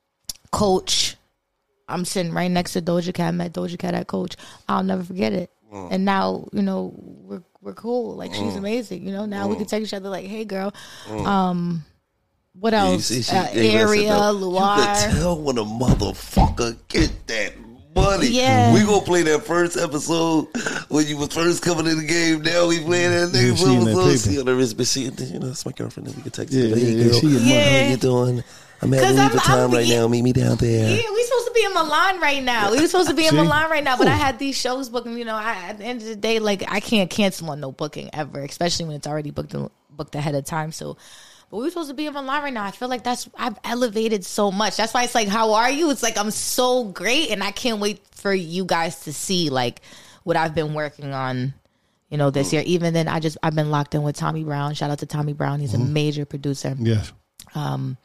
S3: Coach. I'm sitting right next to Doja Cat. I met Doja Cat at Coach. I'll never forget it. Mm. And now, you know, we're we're cool. Like she's mm. amazing. You know, now mm. we can text each other like, "Hey, girl." Mm. Um, what else?
S1: Yeah, you see, she,
S3: uh, Area, Luar.
S1: You can tell when a motherfucker get that money.
S3: Yeah.
S1: We gonna play that first episode when you was first coming in the game. Now we playing that
S2: Yeah,
S1: nigga
S2: she in that
S1: episode.
S2: paper.
S1: See on the wrist, but she, you know, that's my girlfriend. Then we can text
S2: Yeah,
S1: her. Hey,
S2: yeah, yeah,
S1: girl,
S2: she get money.
S3: Yeah.
S1: how you doing? I'm at
S3: 'Cause
S1: Louis
S3: I'm-
S1: Vuitton
S3: I'm-
S1: right
S3: yeah.
S1: now. Meet me down there.
S3: Yeah, we supposed to be in Milan right now. We were supposed to be in
S2: See?
S3: Milan right now, but I had these shows booked. And, you know, I, at the end of the day, like I can't cancel on no booking ever, especially when it's already booked booked ahead of time. So, but we were supposed to be in Milan right now. I feel like that's I've elevated so much. That's why it's like, how are you? It's like I'm so great, and I can't wait for you guys to see like what I've been working on. You know, this year. Even then, I just I've been locked in with Tommy Brown. Shout out to Tommy Brown. He's mm-hmm. a major producer.
S2: Yes.
S3: Um,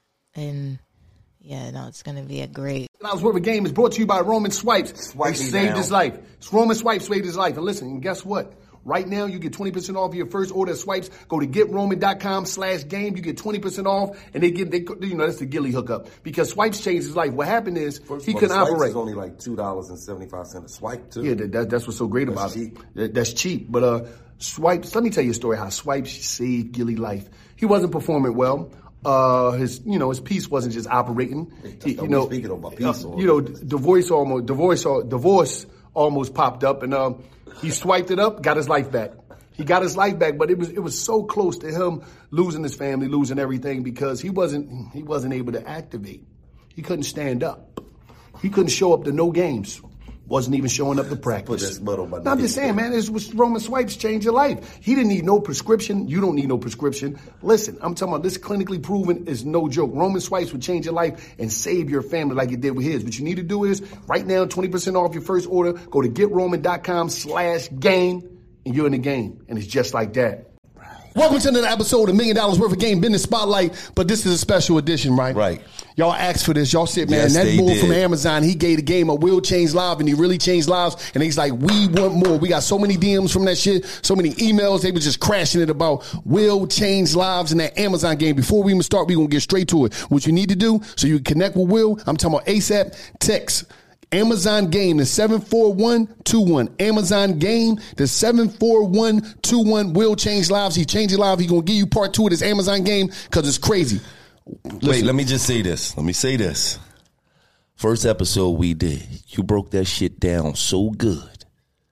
S3: and. Yeah, no, it's going to be a great.
S7: Dollars worth of game is brought to you by Roman Swipes.
S6: Swipe
S7: they
S6: me
S7: saved
S6: down.
S7: his life. It's Roman Swipes saved his life. And listen, and guess what? Right now, you get twenty percent off your first order of swipes. Go to getroman.com slash game. You get twenty percent off. And they get, they, you know, that's the Gilly hookup. Because swipes changed his life. What happened is
S8: First
S7: he
S8: of all,
S7: couldn't
S8: the swipes
S7: operate.
S8: is only like two dollars and seventy-five cents a swipe, too.
S7: Yeah, that, that, that's what's so great
S8: That's
S7: about
S8: cheap.
S7: it. That, that's cheap. But uh, swipes, let me tell you a story how swipes saved Gilly life. He wasn't performing well. Uh, his, you know, his piece wasn't just operating. He, you know,
S8: speaking of my piece,
S7: uh, you know, divorce almost, divorce, divorce almost popped up, and um, he swiped it up, got his life back. He got his life back, but it was it was so close to him losing his family, losing everything because he wasn't he wasn't able to activate. He couldn't stand up. He couldn't show up to no games. Wasn't even showing up to practice.
S8: this mud on my
S7: No, I'm just saying, man, it's was Roman Swipes change your life. He didn't need no prescription. You don't need no prescription. Listen, I'm talking about this clinically proven is no joke. Roman Swipes would change your life and save your family like it did with his. What you need to do is right now, twenty percent off your first order. Go to getroman.com slash game and you're in the game. And it's just like that. Welcome to another episode of Million Dollars Worth of Game Business Spotlight, but this is a special edition, right?
S8: Right.
S7: Y'all asked for this. Y'all said, man,
S8: Yes,
S7: that
S8: they
S7: bull
S8: did.
S7: from Amazon, he gave the game a will change live, and he really changed lives. And he's like, we want more. We got so many D Ms from that shit, so many emails. They were just crashing it about will change lives in that Amazon game. Before we even start, we're going to get straight to it. What you need to do so you can connect with Will, I'm talking about ASAP, text Amazon game to seven four one two one. Amazon game to seven four one two one. Will change lives. He changed your life. He going to give you part two of this Amazon game because it's crazy.
S1: Wait, let me just say this. Let me say this. First episode we did, you broke that shit down so good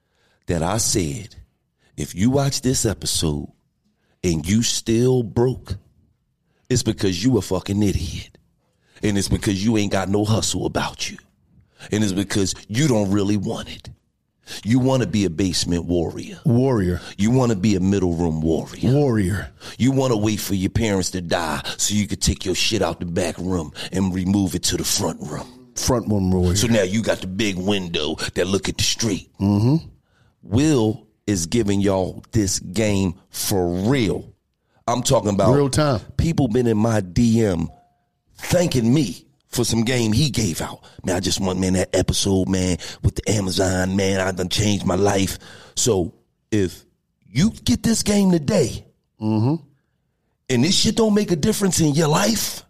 S1: that I said, if you watch this episode and you still broke, it's because you a fucking idiot. And it's because you ain't got no hustle about you. And it's because you don't really want it. You want to be a basement warrior.
S2: Warrior.
S1: You want to be a middle room warrior.
S2: Warrior.
S1: You want to wait for your parents to die so you could take your shit out the back room and remove it to the front room.
S2: Front room warrior.
S1: So now you got the big window that look at the street.
S2: Mm-hmm.
S1: Will is giving y'all this game for real. I'm talking about
S2: real time.
S1: People been in my D M thanking me for some game he gave out. Man, I just want, man, that episode, man, with the Amazon, man, I done changed my life. So if you get this game today,
S2: mm-hmm.
S1: and this shit don't make a difference in your life,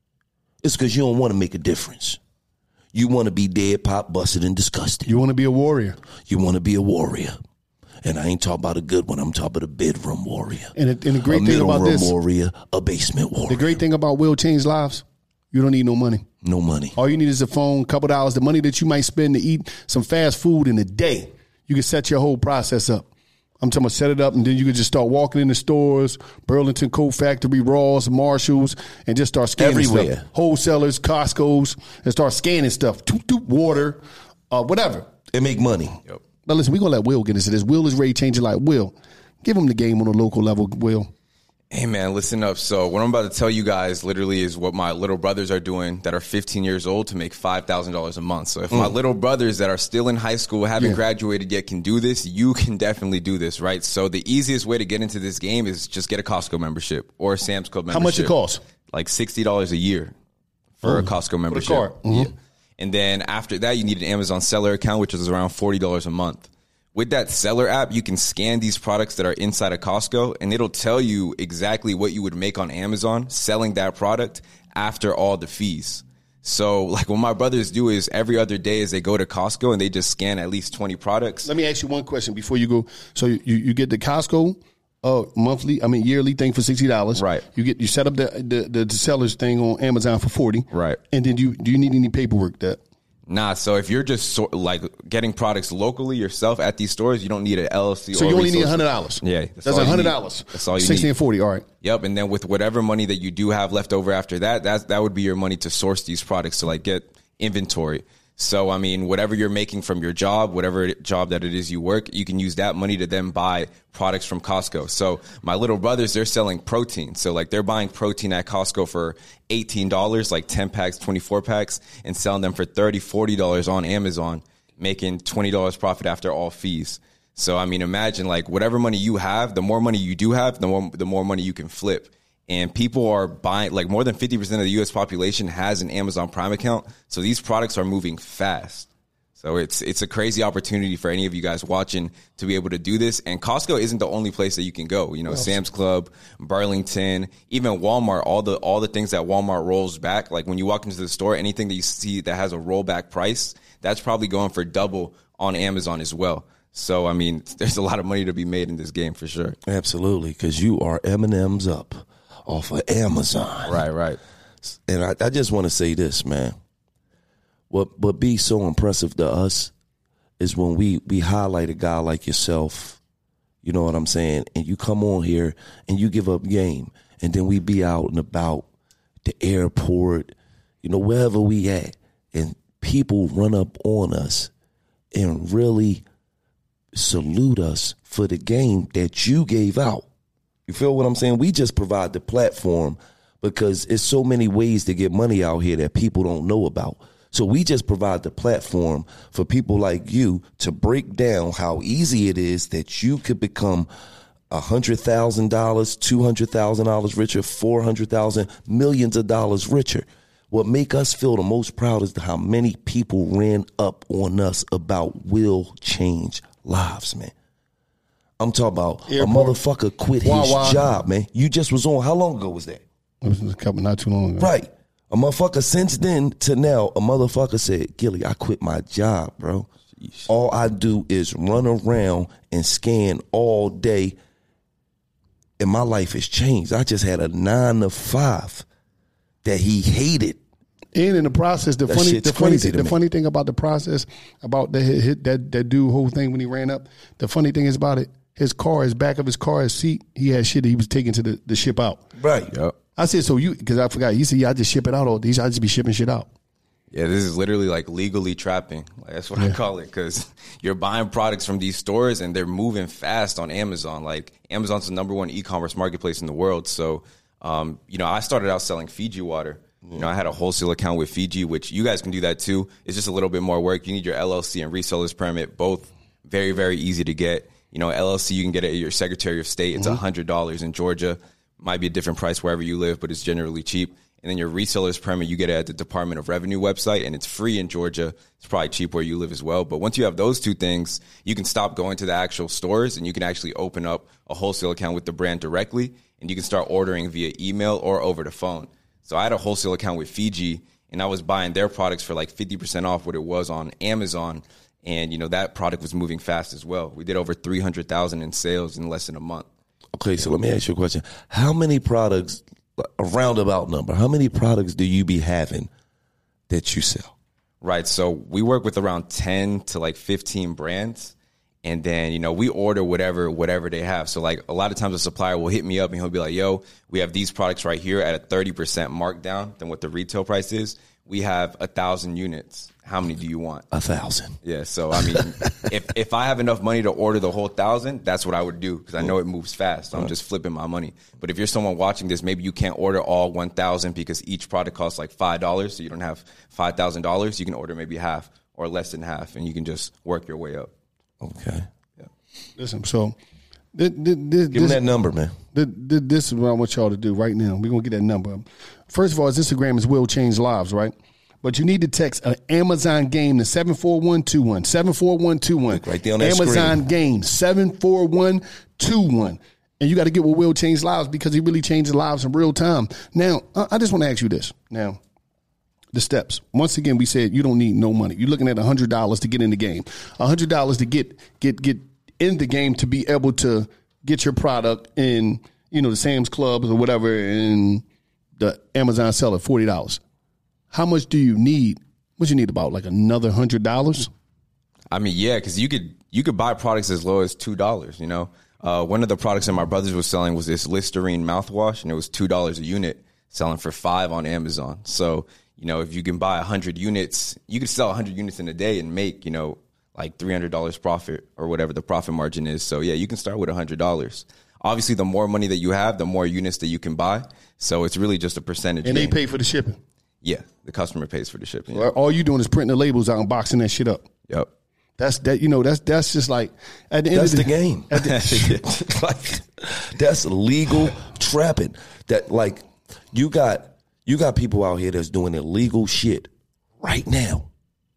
S1: it's because you don't want to make a difference. You want to be dead, pop, busted, and disgusted.
S2: You want to be a warrior.
S1: You want to be a warrior. And I ain't talking about a good one. I'm talking about a bedroom warrior.
S2: And, it, and the great
S1: a
S2: thing about
S1: room
S2: this,
S1: warrior, a basement warrior.
S2: The great thing about Will Change Lives, you don't need no money.
S1: No money.
S2: All you need is a phone, a couple dollars, the money that you might spend to eat some fast food in a day. You can set your whole process up. I'm talking about set it up, and then you can just start walking in the stores, Burlington Coat Factory, Ross, Marshalls, and just start scanning
S1: everywhere.
S2: Stuff. Wholesalers, Costco's, and start scanning stuff. Toot, toot, water, uh, whatever.
S1: And make money.
S2: Yep. But listen, we're going to let Will get into this. Will is ready to change your life. Will, give him the game on a local level, Will.
S9: Hey, man, listen up. So what I'm about to tell you guys literally is what my little brothers are doing that are fifteen years old to make five thousand dollars a month. So if mm. my little brothers that are still in high school, haven't yeah. graduated yet, can do this, you can definitely do this, right? So the easiest way to get into this game is just get a Costco membership or a Sam's Club membership.
S2: How much it costs?
S9: Like sixty dollars a year for oh, a Costco membership.
S2: For a card. Mm-hmm.
S9: Yeah. And then after that, you need an Amazon seller account, which is around forty dollars a month. With that seller app, you can scan these products that are inside of Costco, and it'll tell you exactly what you would make on Amazon selling that product after all the fees. So like what my brothers do is every other day is they go to Costco and they just scan at least twenty products.
S2: Let me ask you one question before you go. So you, you get the Costco uh, monthly, I mean yearly thing for sixty dollars.
S9: Right.
S2: You get you set up the, the, the, the seller's thing on Amazon for forty dollars.
S9: Right.
S2: And then you do you need any paperwork that?
S9: Nah, so if you're just so, like getting products locally yourself at these stores, you don't need an L L C.
S2: So
S9: or
S2: you only
S9: resources.
S2: need one hundred dollars.
S9: Yeah,
S2: that's, that's one hundred dollars.
S9: That's all you
S2: sixty
S9: need.
S2: sixty and forty, all right.
S9: Yep, and then with whatever money that you do have left over after that, that that would be your money to source these products to like get inventory. So, I mean, whatever you're making from your job, whatever job that it is you work, you can use that money to then buy products from Costco. So my little brothers, they're selling protein. So like they're buying protein at Costco for eighteen dollars, like ten packs, twenty-four packs, and selling them for thirty dollars, forty dollars on Amazon, making twenty dollars profit after all fees. So, I mean, imagine like whatever money you have, the more money you do have, the more, the more money you can flip. And people are buying, like more than fifty percent of the U S population has an Amazon Prime account. So these products are moving fast. So it's it's a crazy opportunity for any of you guys watching to be able to do this. And Costco isn't the only place that you can go. You know, Sam's Club, Burlington, even Walmart, all the all the things that Walmart rolls back. Like when you walk into the store, anything that you see that has a rollback price, that's probably going for double on Amazon as well. So, I mean, there's a lot of money to be made in this game for sure.
S1: Absolutely, because you are M and M's up off of Amazon.
S9: Right, right.
S1: And I, I just want to say this, man. What what be so impressive to us is when we, we highlight a guy like yourself, you know what I'm saying, and you come on here and you give up game, and then we be out and about the airport, you know, wherever we at, and people run up on us and really salute us for the game that you gave out. You feel what I'm saying? We just provide the platform because it's so many ways to get money out here that people don't know about. So we just provide the platform for people like you to break down how easy it is that you could become one hundred thousand dollars, two hundred thousand dollars richer, four hundred thousand dollars, millions of dollars richer. What make us feel the most proud is how many people ran up on us about Will Change Lives, man. I'm talking about Airport. A motherfucker quit his wow, wow. job, man. You just was on. How long ago was that?
S2: It was a couple, not too long ago.
S1: Right. A motherfucker since then to now, a motherfucker said, Gilly, I quit my job, bro. Jeez. All I do is run around and scan all day, and my life has changed. I just had a nine to five that he hated.
S2: And in the process, the
S1: That
S2: funny,
S1: shit's
S2: the funny,
S1: crazy
S2: thing,
S1: to
S2: the
S1: me.
S2: funny thing about the process, about the hit, hit that that dude whole thing when he ran up. The funny thing is about it, his car, his back of his car, his seat, he had shit that he was taking to the, the ship out.
S1: Right.
S9: Yep.
S2: I said, so you, because I forgot. He said, yeah, I just ship it out all these. I just be shipping shit out.
S9: Yeah, this is literally like legally trapping. Like, that's what I call it, because you're buying products from these stores and they're moving fast on Amazon. Like, Amazon's the number one e-commerce marketplace in the world. So, um, you know, I started out selling Fiji water. You know, I had a wholesale account with Fiji, which you guys can do that too. It's just a little bit more work. You need your L L C and reseller's permit, both very, very easy to get. You know, L L C, you can get it at your Secretary of State. It's one hundred dollars in Georgia. Might be a different price wherever you live, but it's generally cheap. And then your reseller's permit, you get it at the Department of Revenue website, and it's free in Georgia. It's probably cheap where you live as well. But once you have those two things, you can stop going to the actual stores, and you can actually open up a wholesale account with the brand directly, and you can start ordering via email or over the phone. So I had a wholesale account with Fiji, and I was buying their products for like fifty percent off what it was on Amazon. And, you know, that product was moving fast as well. We did over three hundred thousand in sales in less than a month.
S1: Okay, so let me ask you a question. How many products, a roundabout number, how many products do you be having that you sell?
S9: Right. So we work with around ten to like fifteen brands. And then, you know, we order whatever, whatever they have. So like a lot of times a supplier will hit me up and he'll be like, yo, we have these products right here at a thirty percent markdown than what the retail price is. We have a thousand units. How many do you want?
S1: A thousand.
S9: Yeah. So, I mean, if, if I have enough money to order the whole thousand, that's what I would do, because I know it moves fast. So I'm just flipping my money. But if you're someone watching this, maybe you can't order all one thousand because each product costs like five dollars. So you don't have five thousand dollars. You can order maybe half or less than half, and you can just work your way up.
S1: Okay.
S2: Listen, so this, this,
S1: Give me that number, man.
S2: This, this is what I want y'all to do right now. We're going to get that number. First of all, his Instagram is Will Change Lives, right? But you need to text an Amazon game to seven four one two one. seven four one two one.
S1: Right there on that
S2: Amazon
S1: screen.
S2: game, seven four one two one. And you got to get with Will Change Lives, because he really changes lives in real time. Now, I just want to ask you this. Now, the steps. Once again, we said you don't need no money. You're looking at one hundred dollars to get in the game. one hundred dollars to get get get in the game to be able to get your product in, you know, the Sam's Club or whatever, and the Amazon seller, forty dollars. How much do you need? What you need, about like another one hundred dollars?
S9: I mean, yeah, because you could you could buy products as low as two dollars, you know. Uh, one of the products that my brothers was selling was this Listerine mouthwash, and it was two dollars a unit, selling for five on Amazon. So, you know, if you can buy one hundred units, you could sell one hundred units in a day and make, you know, like three hundred dollars profit or whatever the profit margin is. So, yeah, you can start with one hundred dollars. Obviously, the more money that you have, the more units that you can buy. So it's really just a percentage.
S2: And they
S9: game.
S2: pay for the shipping.
S9: Yeah, the customer pays for the shipping.
S2: All all you doing is printing the labels out and boxing that shit up.
S9: Yep.
S2: That's that. You know, that's that's just like at the end
S1: That's
S2: of
S1: the
S2: the,
S1: game.
S2: At the,
S1: Like, that's legal trapping. That, like, you got you got people out here that's doing illegal shit right now.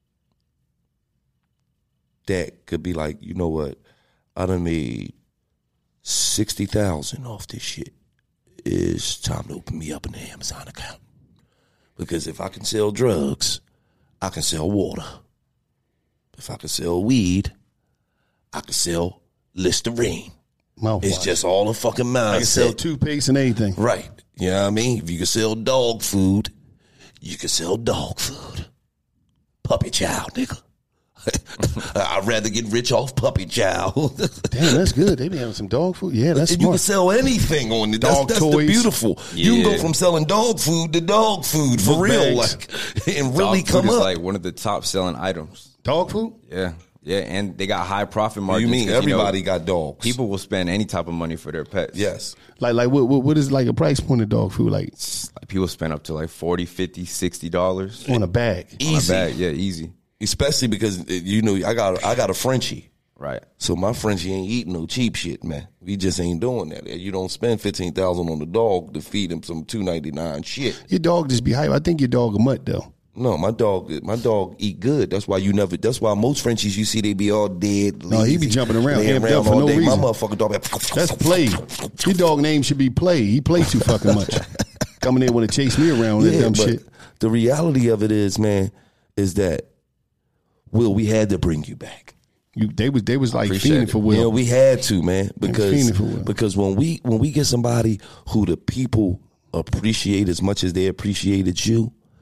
S1: That could be like, you know what? I done made sixty thousand off this shit. It's time to open me up an Amazon account, because if I can sell drugs, I can sell water. If I can sell weed, I can sell Listerine.
S2: Mouthwash.
S1: It's just all a fucking mindset.
S2: I can sell toothpaste and anything.
S1: Right. You know what I mean? If you can sell dog food, you can sell dog food. Puppy chow, nigga. I'd rather get rich off puppy chow.
S2: Damn, that's good. They be having some dog food. Yeah, that's
S1: You
S2: smart.
S1: can sell anything on it. That's,
S2: Dog
S1: that's the
S2: toys.
S1: beautiful. You can go
S9: Yeah.
S1: from selling dog food to dog food for
S2: Book
S1: real,
S2: bags.
S1: like, and really
S9: Dog
S1: come
S9: food is
S1: up.
S9: like one of the top selling items.
S2: Dog food?
S9: Yeah. Yeah. And they got high profit
S1: What do
S9: margins.
S1: you mean
S9: 'cause, you know,
S1: everybody got dogs?
S9: people will spend any type of money for their pets.
S1: Yes.
S2: Like, like what, what, what is like a price point of dog food? Like
S9: Like people spend up to like forty, fifty, sixty dollars
S2: on a bag.
S9: on a
S1: Easy.
S9: bag. Yeah, easy.
S1: Especially because, you know, I got I got a Frenchie.
S9: Right.
S1: So my Frenchie ain't eating no cheap shit, man. We just ain't doing that. You don't spend fifteen thousand on the dog to feed him some two ninety nine shit.
S2: Your dog just be hype. I think your dog a mutt though.
S1: No, my dog, my dog eat good. That's why you never. That's why most Frenchies you see they be all dead.
S2: No, he be
S1: lazy,
S2: jumping around,
S1: laying
S2: amped up for
S1: all
S2: no
S1: day.
S2: reason.
S1: My motherfucking dog.
S2: That's play. Your dog name should be Play. He play too fucking much. Coming in want to chase me around with that
S1: Yeah,
S2: dumb
S1: but
S2: shit.
S1: the reality of it is, man, is that Will, we had to bring you back.
S2: You, they was they was like
S9: Appreciate
S2: fiending
S9: it.
S2: for Will.
S1: Yeah, we had to, man, because
S2: fiending for Will.
S1: because when we when we get somebody who the people appreciate as much as they appreciated you,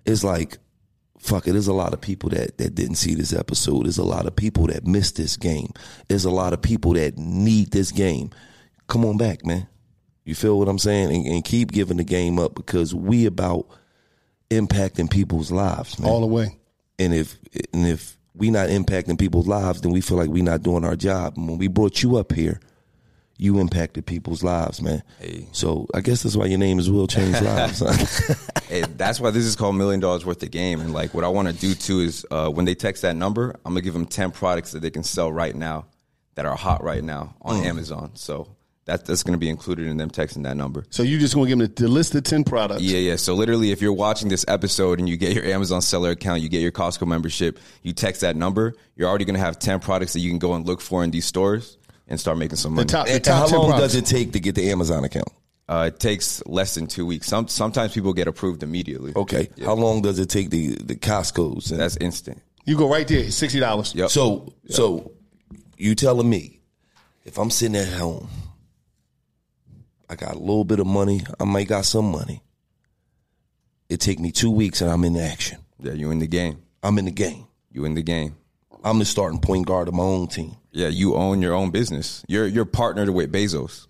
S1: it's like, fuck it, there's a lot of people that, that didn't see this episode. There's a lot of people that missed this game. There's a lot of people that need this game. Come on back, man. You feel what I'm saying? And, and keep giving the game up, because we about impacting people's lives, man.
S2: All the way.
S1: And if and if we not impacting people's lives, then we feel like we not doing our job. And when we brought you up here, you impacted people's lives, man. Hey. So I guess that's why your name is Will Change Lives.
S9: Hey, that's why this is called Million Dollars Worth of Game. And like what I want to do too is uh, when they text that number, I'm gonna give them ten products that they can sell right now that are hot right now on mm. Amazon. So that, that's going to be included in them texting that number.
S2: So you just going to give them the, the list of ten products?
S9: Yeah, yeah. So literally, if you're watching this episode and you get your Amazon seller account, you get your Costco membership, you text that number, you're already going to have ten products that you can go and look for in these stores and start making some money.
S2: The top, the
S1: and
S2: top
S1: how long
S2: products.
S1: does it take to get the Amazon account?
S9: Uh, it takes less than two weeks. Some Sometimes people get approved immediately.
S1: Okay. Yeah. How long does it take the, the Costco's?
S9: That's instant.
S2: You go right there, sixty dollars.
S9: Yep.
S1: So, yep. so you telling me, if I'm sitting at home, I got a little bit of money, I might got some money, it take me two weeks and I'm in action.
S9: Yeah, you in the game.
S1: I'm in the game.
S9: You in the game.
S1: I'm the starting point guard of my own team.
S9: Yeah, you own your own business. You're you're partnered with Bezos.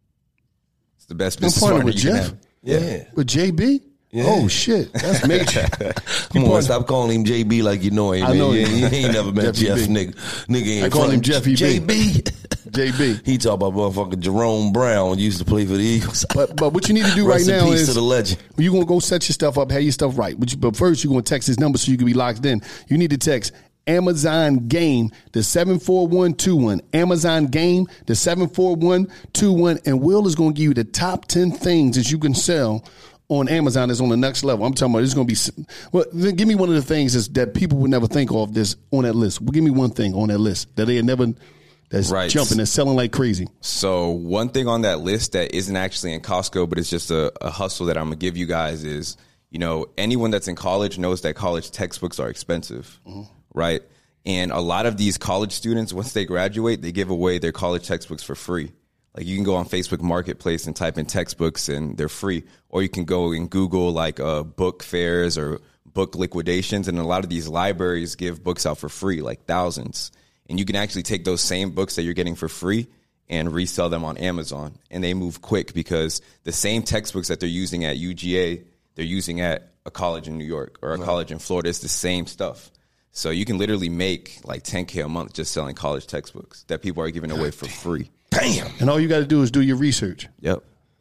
S9: It's the best business partner
S2: with
S9: you
S2: Jeff?
S9: can have. Yeah.
S1: Yeah.
S2: With J B?
S1: Yeah.
S2: Oh, shit. That's major.
S1: Come on, stop calling him J B like you know him.
S2: I
S1: man.
S2: know
S1: you,
S2: him.
S1: ain't never met
S2: Jeff
S1: Jeff,
S2: E B.
S1: nigga. Nigga ain't
S2: I call
S1: front
S2: him
S1: of
S2: Jeff E B.
S1: J B.
S2: J B.
S1: He talk about motherfucking Jerome Brown used to play for the Eagles.
S2: But but what you need to do right
S1: Rest in
S2: now
S1: peace
S2: is
S1: to the legend.
S2: you're going to go set your stuff up, have your stuff right. But, you, but first, you're going to text this number so you can be locked in. You need to text Amazon Game to seven four one two one. Amazon Game to seven four one two one. And Will is going to give you the top ten things that you can sell on Amazon that's on the next level. I'm talking about it's going to be, well, then give me one of the things that's, that people would never think of this on that list. Well, give me one thing on that list that they had never, that's
S9: right.
S2: jumping, that's selling like crazy.
S9: So one thing on that list that isn't actually in Costco, but it's just a, a hustle that I'm going to give you guys is, you know, anyone that's in college knows that college textbooks are expensive, mm-hmm. right? And a lot of these college students, once they graduate, they give away their college textbooks for free. Like you can go on Facebook Marketplace and type in textbooks and they're free. Or you can go and Google like uh, book fairs or book liquidations. And a lot of these libraries give books out for free, like thousands. And you can actually take those same books that you're getting for free and resell them on Amazon. And they move quick because the same textbooks that they're using at U G A, they're using at a college in New York or a right. college in Florida. It's the same stuff. So you can literally make like ten K a month just selling college textbooks that people are giving away for free.
S1: Damn.
S2: And all you got to do is do your research.
S9: Yep.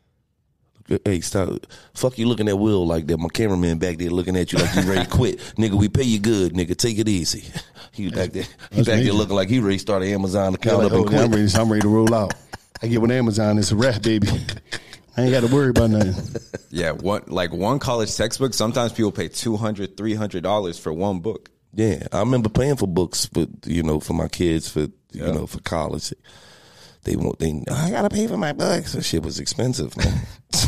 S1: Hey, stop. Fuck you looking at Will like that. My cameraman back there looking at you like you ready to quit. Nigga, we pay you good, nigga. Take it easy. He back there. He back there looking like he ready to start an Amazon account
S2: like,
S1: up and
S2: oh,
S1: quit.
S2: I'm ready, I'm ready to roll out. I get with Amazon, it's a wrap, baby. I ain't got to worry about nothing.
S9: Yeah, one like one college textbook, sometimes people pay two hundred dollars, three hundred dollars for one book.
S1: Yeah, I remember paying for books for, you know, for my kids, for,
S9: yeah.
S1: you know, for college. They want, they, I gotta pay for my books. That shit was expensive, man.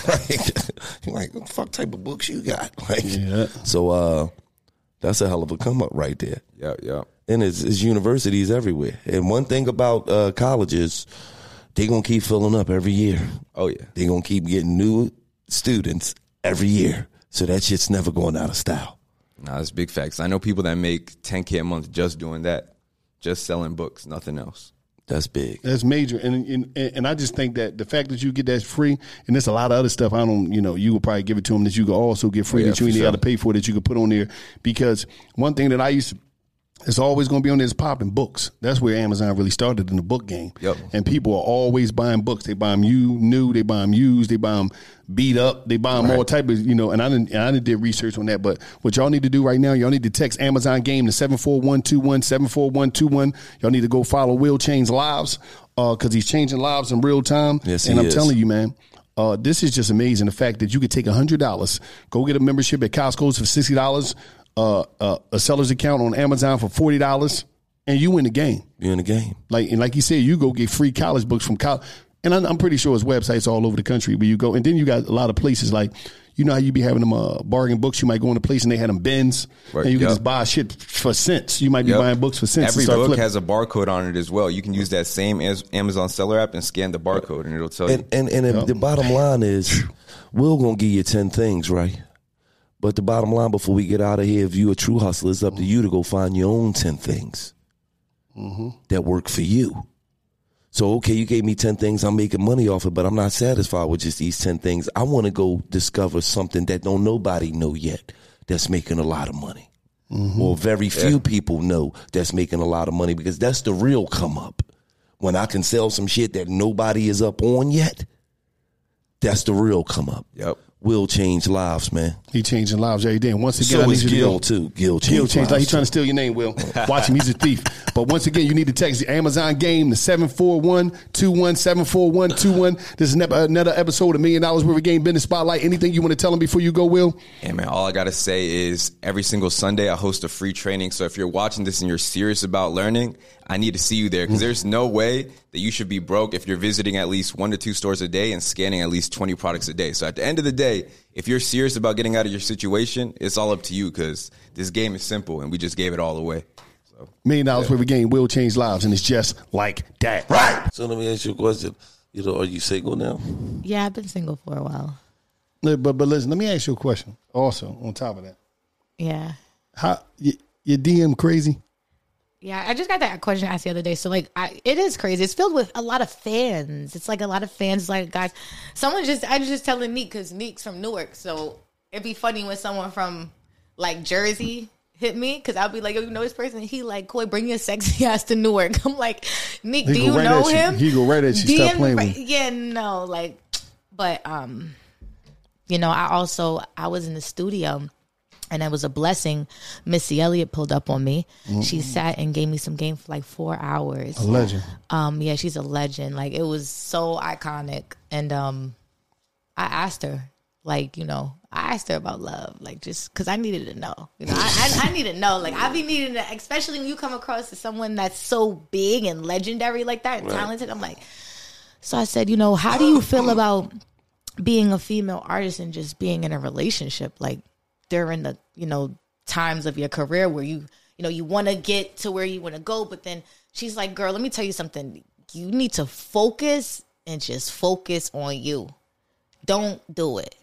S1: like, like, what the fuck type of books you got? Like,
S2: yeah.
S1: So, uh, that's a hell of a come up right there.
S9: Yeah, yeah.
S1: And it's, it's universities everywhere. And one thing about uh, colleges, they gonna keep filling up every year.
S9: Oh yeah,
S1: they gonna keep getting new students every year. So that shit's never going out of style.
S9: Nah, that's big facts. I know people that make ten K a month just doing that, just selling books, nothing else.
S1: That's big.
S2: That's major. And, and and I just think that the fact that you get that free, and there's a lot of other stuff I don't, you know, you will probably give it to them that you can also get free,
S9: oh, yeah,
S2: that you ain't
S9: sure.
S2: got to pay for, that you could put on there. Because one thing that I used to, it's always going to be on there is popping books. That's where Amazon really started in the book game.
S9: Yep.
S2: And people are always buying books. They buy them new, they buy them used, they buy them beat up, they buy them
S9: right.
S2: all type of, you know, and I didn't, and I didn't did research on that. But what y'all need to do right now, y'all need to text Amazon Game to seven four one two one, seven four one two one. Y'all need to go follow Will Change Lives because uh, he's changing lives in real time.
S1: Yes,
S2: and
S1: he
S2: I'm
S1: is.
S2: telling you, man. Uh, this is just amazing. The fact that you could take one hundred dollars, go get a membership at Costco's for sixty dollars, uh, uh, a seller's account on Amazon for forty dollars, and you win the game.
S1: You in the game.
S2: Like and like you said, you go get free college books from college. And I'm, I'm pretty sure it's websites all over the country where you go. And then you got a lot of places like, you know how you be having them uh, bargain books. You might go in a place and they had them bins,
S9: right.
S2: and you
S9: yep.
S2: can just buy shit for cents. You might be
S9: yep.
S2: buying books for cents.
S9: Every
S2: and start
S9: book
S2: flipping.
S9: has a barcode on it as well. You can use that same Amazon seller app and scan the barcode, and it'll tell
S1: and,
S9: you.
S1: And and, and
S2: yep.
S1: the bottom line is, Will gonna give you ten things, right? But the bottom line, before we get out of here, if you a true hustler, it's up to you to go find your own ten things mm-hmm. that work for you. So, okay, you gave me ten things, I'm making money off it, but I'm not satisfied with just these ten things. I want to go discover something that don't nobody know yet that's making a lot of money. Mm-hmm. Or very few yeah. people know that's making a lot of money, because that's the real come up. When I can sell some shit that nobody is up on yet, that's the real come up.
S9: Yep.
S1: Will change lives, man.
S2: He changing lives every day. And once again,
S1: so
S2: I need
S1: is
S2: you
S1: Gil,
S2: to go.
S1: too. Gil changed
S2: Gil changed lives. He's trying to
S1: too.
S2: steal your name, Will. Watch him. He's a thief. But once again, you need to text the Amazon game, the seven four one two one, seven four one two one. This is another episode of Million Dollars Worth of Game Business Spotlight. Anything you want to tell them before you go, Will?
S9: Yeah, man, all I got to say is every single Sunday I host a free training. So if you're watching this and you're serious about learning, I need to see you there, because there's no way that you should be broke if you're visiting at least one to two stores a day and scanning at least twenty products a day. So at the end of the day, if you're serious about getting out of your situation, it's all up to you, because this game is simple and we just gave it all away. So,
S2: Million Dollars Worth of Game will change lives, and it's just like that.
S1: Right. So let me ask you a question. You know, are you single now?
S3: Yeah, I've been single for a while.
S2: But but listen, let me ask you a question. Also, on top of that,
S3: Yeah.
S2: how you, your D M crazy?
S3: Yeah, I just got that question asked the other day. So, like, I, it is crazy. It's filled with a lot of fans. It's like a lot of fans, like, guys. Someone just, I was just telling Meek, because Meek's from Newark. So, it'd be funny when someone from, like, Jersey hit me, because I'll be like, yo, you know this person? He like, Koi, bring your sexy ass to Newark. I'm like, Meek,
S2: He
S3: do
S2: go
S3: you
S2: right
S3: know
S2: at you.
S3: him?
S2: He go right at you.
S3: D M
S2: Stop playing
S3: right-
S2: with me.
S3: Yeah, no, like, but, um, you know, I also, I was in the studio. And it was a blessing. Missy Elliott pulled up on me. Mm-hmm. She sat and gave me some game for like four hours.
S2: A legend.
S3: Um, yeah, she's a legend. Like, it was so iconic. And um, I asked her, like, you know, I asked her about love, like, just because I needed to know. You know, I, I, I need to know. Like, I be needing to, especially when you come across as someone that's so big and legendary like that and
S1: right.
S3: talented. I'm like, so I said, you know, how do you feel about being a female artist and just being in a relationship? Like, during the, you know, times of your career where you, you know, you want to get to where you want to go. But then she's like, girl, let me tell you something. You need to focus and just focus on you. Don't do it.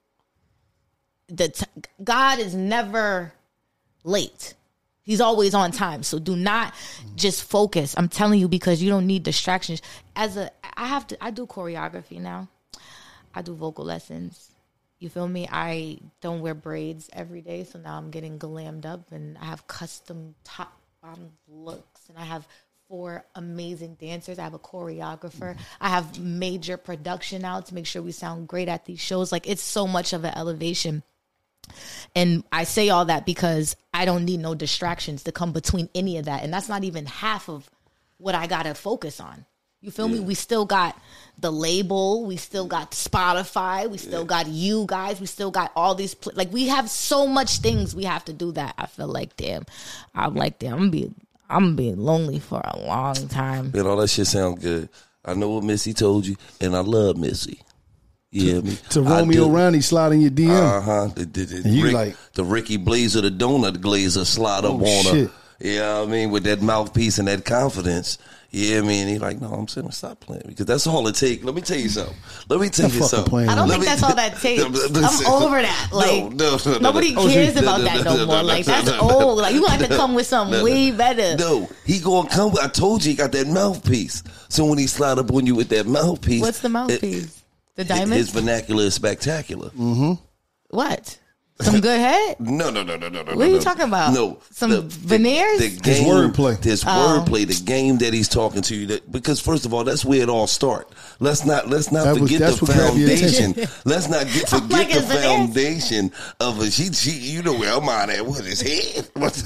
S3: The t- God is never late. He's always on time. So do not just focus. I'm telling you, because you don't need distractions. As a, I have to, I do choreography now. I do vocal lessons. You feel me? I don't wear braids every day, so now I'm getting glammed up, and I have custom top, bottom looks, and I have four amazing dancers. I have a choreographer. I have major production out to make sure we sound great at these shows. Like, it's so much of an elevation. And I say all that because I don't need no distractions to come between any of that. And that's not even half of what I got to focus on. You feel yeah. me? We still got the label. We still got Spotify. We still yeah. got you guys. We still got all these. Pl- like, we have so much things we have to do that I feel like, damn, I'm like, damn, I'm going to be, I'm gonna be lonely for a long time.
S1: Man, all that shit sound good. I know what Missy told you, and I love Missy. Yeah,
S2: to,
S1: me.
S2: to Romeo Ronnie slide in your D M.
S1: Uh huh. The, the, the,
S2: you
S1: Rick,
S2: like
S1: the Ricky Blazer, the donut glazer slide
S2: oh,
S1: up on
S2: shit.
S1: her. Yeah, I mean, with that mouthpiece and that confidence. Yeah, I mean, he like, no, I'm saying stop playing because that's all it takes. Let me tell you something. Let me tell you something.
S3: I don't
S1: Let
S3: think
S1: me,
S3: that's all that takes. I'm over that. Like,
S1: no, no, no,
S3: nobody
S1: no, no.
S3: cares
S1: no,
S3: about
S1: no,
S3: that
S1: no,
S3: no,
S1: no,
S3: more.
S1: no,
S3: Like,
S1: no,
S3: that's
S1: no,
S3: old.
S1: no,
S3: Like, you gonna have to come with something
S1: no,
S3: way better.
S1: No, he gonna come. I told you he got that mouthpiece. So when he slide up on you with that mouthpiece,
S3: what's the mouthpiece?
S1: It,
S3: the diamond.
S1: His vernacular is spectacular.
S2: Mm-hmm.
S3: What? Some good head?
S1: No, no, no, no, no, no.
S3: What are you
S1: no.
S3: talking about?
S1: No,
S3: some
S1: the,
S3: veneers.
S1: The, the game,
S2: wordplay.
S1: This
S3: oh.
S1: wordplay. The game that he's talking to you. That, because first of all, that's where it all starts. Let's not let's not
S2: that
S1: forget
S2: was,
S1: the
S2: foundation.
S1: let's not get, forget
S3: like
S1: the
S3: veneers.
S1: foundation of a. She, she, you know where I'm on at. What is head? What's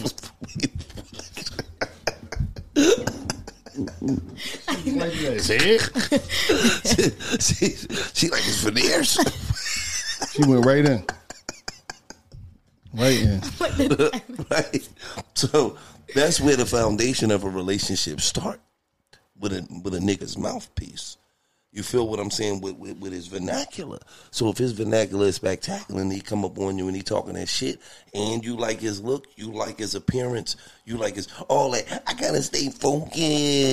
S2: See?
S1: she, she like his veneers.
S2: She went right in. Right in.
S1: Right. So that's where the foundation of a relationship start. With a with a nigga's mouthpiece. You feel what I'm saying with, with, with his vernacular. So if his vernacular is spectacular and he come up on you and he talking that shit and you like his look, you like his appearance, you like his all that, I gotta stay focused.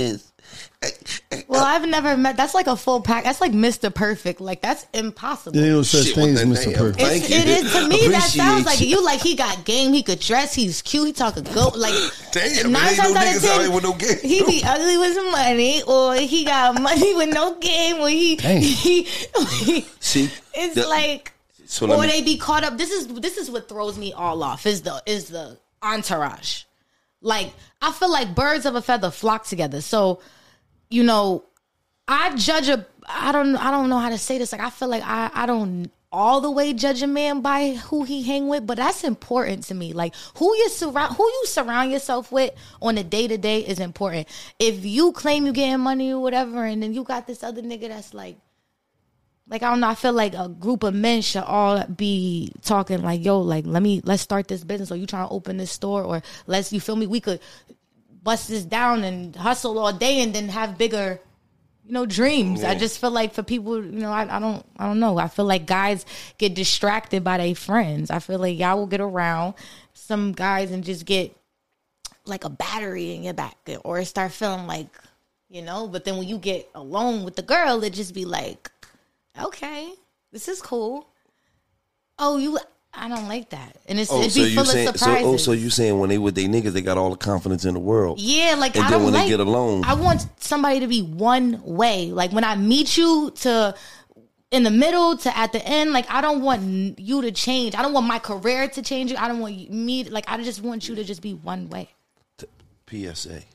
S3: Well, I've never met. That's like a full pack. That's like Mister Perfect. Like that's impossible.
S2: There ain't no such
S1: Shit,
S2: thing
S1: what
S2: as
S1: the
S2: Mister
S1: damn.
S2: Perfect.
S1: Thank
S3: It's,
S1: you.
S3: it is to me. That sounds like
S1: Appreciate
S3: you. Like he got game. He could dress. He's cute. He talk a go. Like
S8: Damn,
S3: nine
S8: there ain't
S3: times
S8: no
S3: out of
S8: niggas
S3: ten,
S8: out here with no game.
S3: he be ugly with some money, or he got money with no game, or he
S2: Damn.
S3: he. he
S1: See,
S3: it's
S1: the-
S3: like,
S1: so let
S3: or
S1: me-
S3: they be caught up. This is this is what throws me all off. Is the is the entourage. Like I feel like birds of a feather flock together. So, you know, I judge a. I don't. I don't know how to say this. Like I feel like I. I don't all the way judge a man by who he hang with, but that's important to me. Like who you surround, who you surround yourself with on a day to day is important. If you claim you getting money or whatever, and then you got this other nigga that's like. Like, I don't know, I feel like a group of men should all be talking like, yo, like, let me, let's start this business. Or you trying to open this store, or let's, you feel me? We could bust this down and hustle all day and then have bigger, you know, dreams.
S1: Yeah.
S3: I just feel like for people, you know, I, I don't, I don't know. I feel like guys get distracted by their friends. I feel like y'all will get around some guys and just get like a battery in your back, or start feeling like, you know, but then when you get alone with the girl, it just be like, okay, this is cool. Oh, you, I don't like that. And it's,
S1: Oh,
S3: it'd
S1: so
S3: be
S1: you
S3: full
S1: saying?
S3: of
S1: So,
S3: surprises.
S1: oh, so you saying when they with their niggas, they got all the confidence in the world?
S3: Yeah, like
S1: And
S3: I
S1: then
S3: don't
S1: when they
S3: like,
S1: get alone-
S3: I want somebody to be one way. Like when I meet you to in the middle to at the end, like I don't want you to change. I don't want my career to change. I don't want you- me, like I just want you to just be one way.
S1: P S A.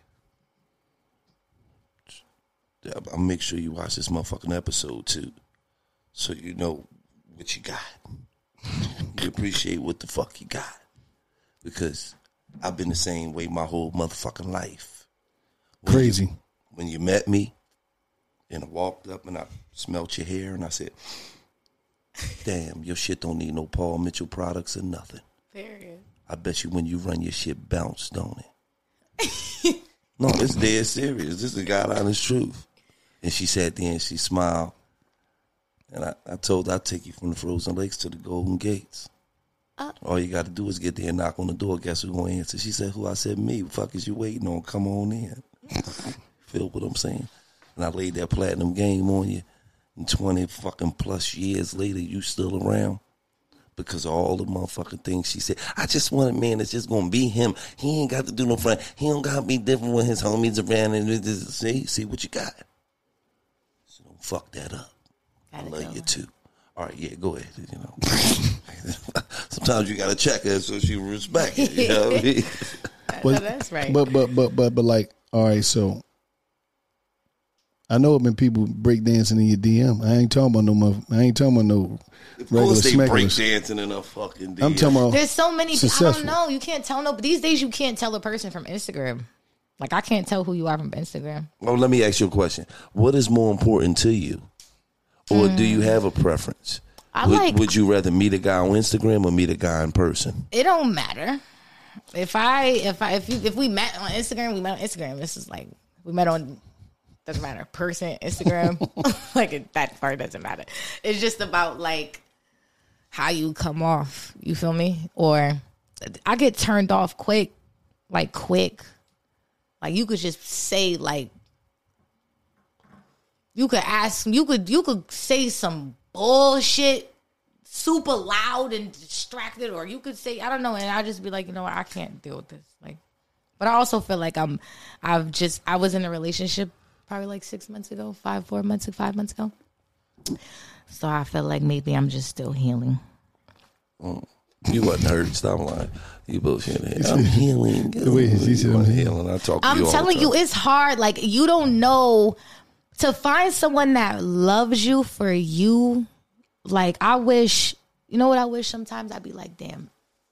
S1: I'll make sure you watch this motherfucking episode too, so you know what you got. You appreciate what the fuck you got, because I've been the same way my whole motherfucking life. When
S2: Crazy.
S1: you- when you met me, and I walked up and I smelt your hair and I said, "Damn, your shit don't need no Paul Mitchell products or nothing."
S3: Period.
S1: I bet you when you run your shit bounce, don't it? No, it's dead serious. This is the God honest truth. And she sat there and she smiled. And I, I told her I'd take you from the frozen lakes to the golden gates.
S3: Uh,
S1: All you got to do is get there and knock on the door. Guess who's going to answer? She said, who? I said, me. What the fuck is you waiting on? Come on in. Feel what I'm saying? And I laid that platinum game on you. And twenty fucking plus years later, you still around. Because of all the motherfucking things she said. I just want a man that's just going to be him. He ain't got to do no front. He don't got to be different when his homies around. And this, see, see what you got. So don't fuck that up. I love you too. All right, yeah, go ahead. You know, sometimes you got to check her so she respect it. You know what I mean?
S2: But,
S3: that's right.
S2: But but but but but like, all right, so I know it been people break dancing in your D M. I ain't talking about no mother, I ain't talking about no
S1: Of
S2: regular
S1: course they break
S2: smacklers.
S1: dancing in a fucking D M.
S2: I'm talking about
S3: There's so many. I
S2: successful.
S3: don't know. You can't tell no. These days, you can't tell a person from Instagram. Like I can't tell who you are from Instagram.
S1: Well, let me ask you a question. What is more important to you? Or do you have a preference?
S3: I
S1: would,
S3: like-
S1: would you rather meet a guy on Instagram or meet a guy in person?
S3: It don't matter. If I if I if you if we met on Instagram, we met on Instagram. This is like we met on doesn't matter person Instagram. Like it, that part doesn't matter. It's just about like how you come off. You feel me? Or I get turned off quick, like quick. Like you could just say like you could ask you could you could say some bullshit super loud and distracted, or you could say I don't know, and I just be like, you know what, I can't deal with this. Like, but I also feel like I'm I've just I was in a relationship probably like six months ago, five four months five months ago. So I feel like maybe I'm just still healing.
S1: Mm. You wasn't hurt. Stop lying. You bullshit. I'm healing.
S2: Wait, he said
S1: You
S2: I'm
S1: wasn't
S2: healing.
S1: healing. I talk to
S3: I'm
S1: you all
S3: telling
S1: the
S3: you,
S1: time.
S3: it's hard. Like you don't know to find someone that loves you for you. Like I wish, you know what I wish sometimes? I'd be like, damn.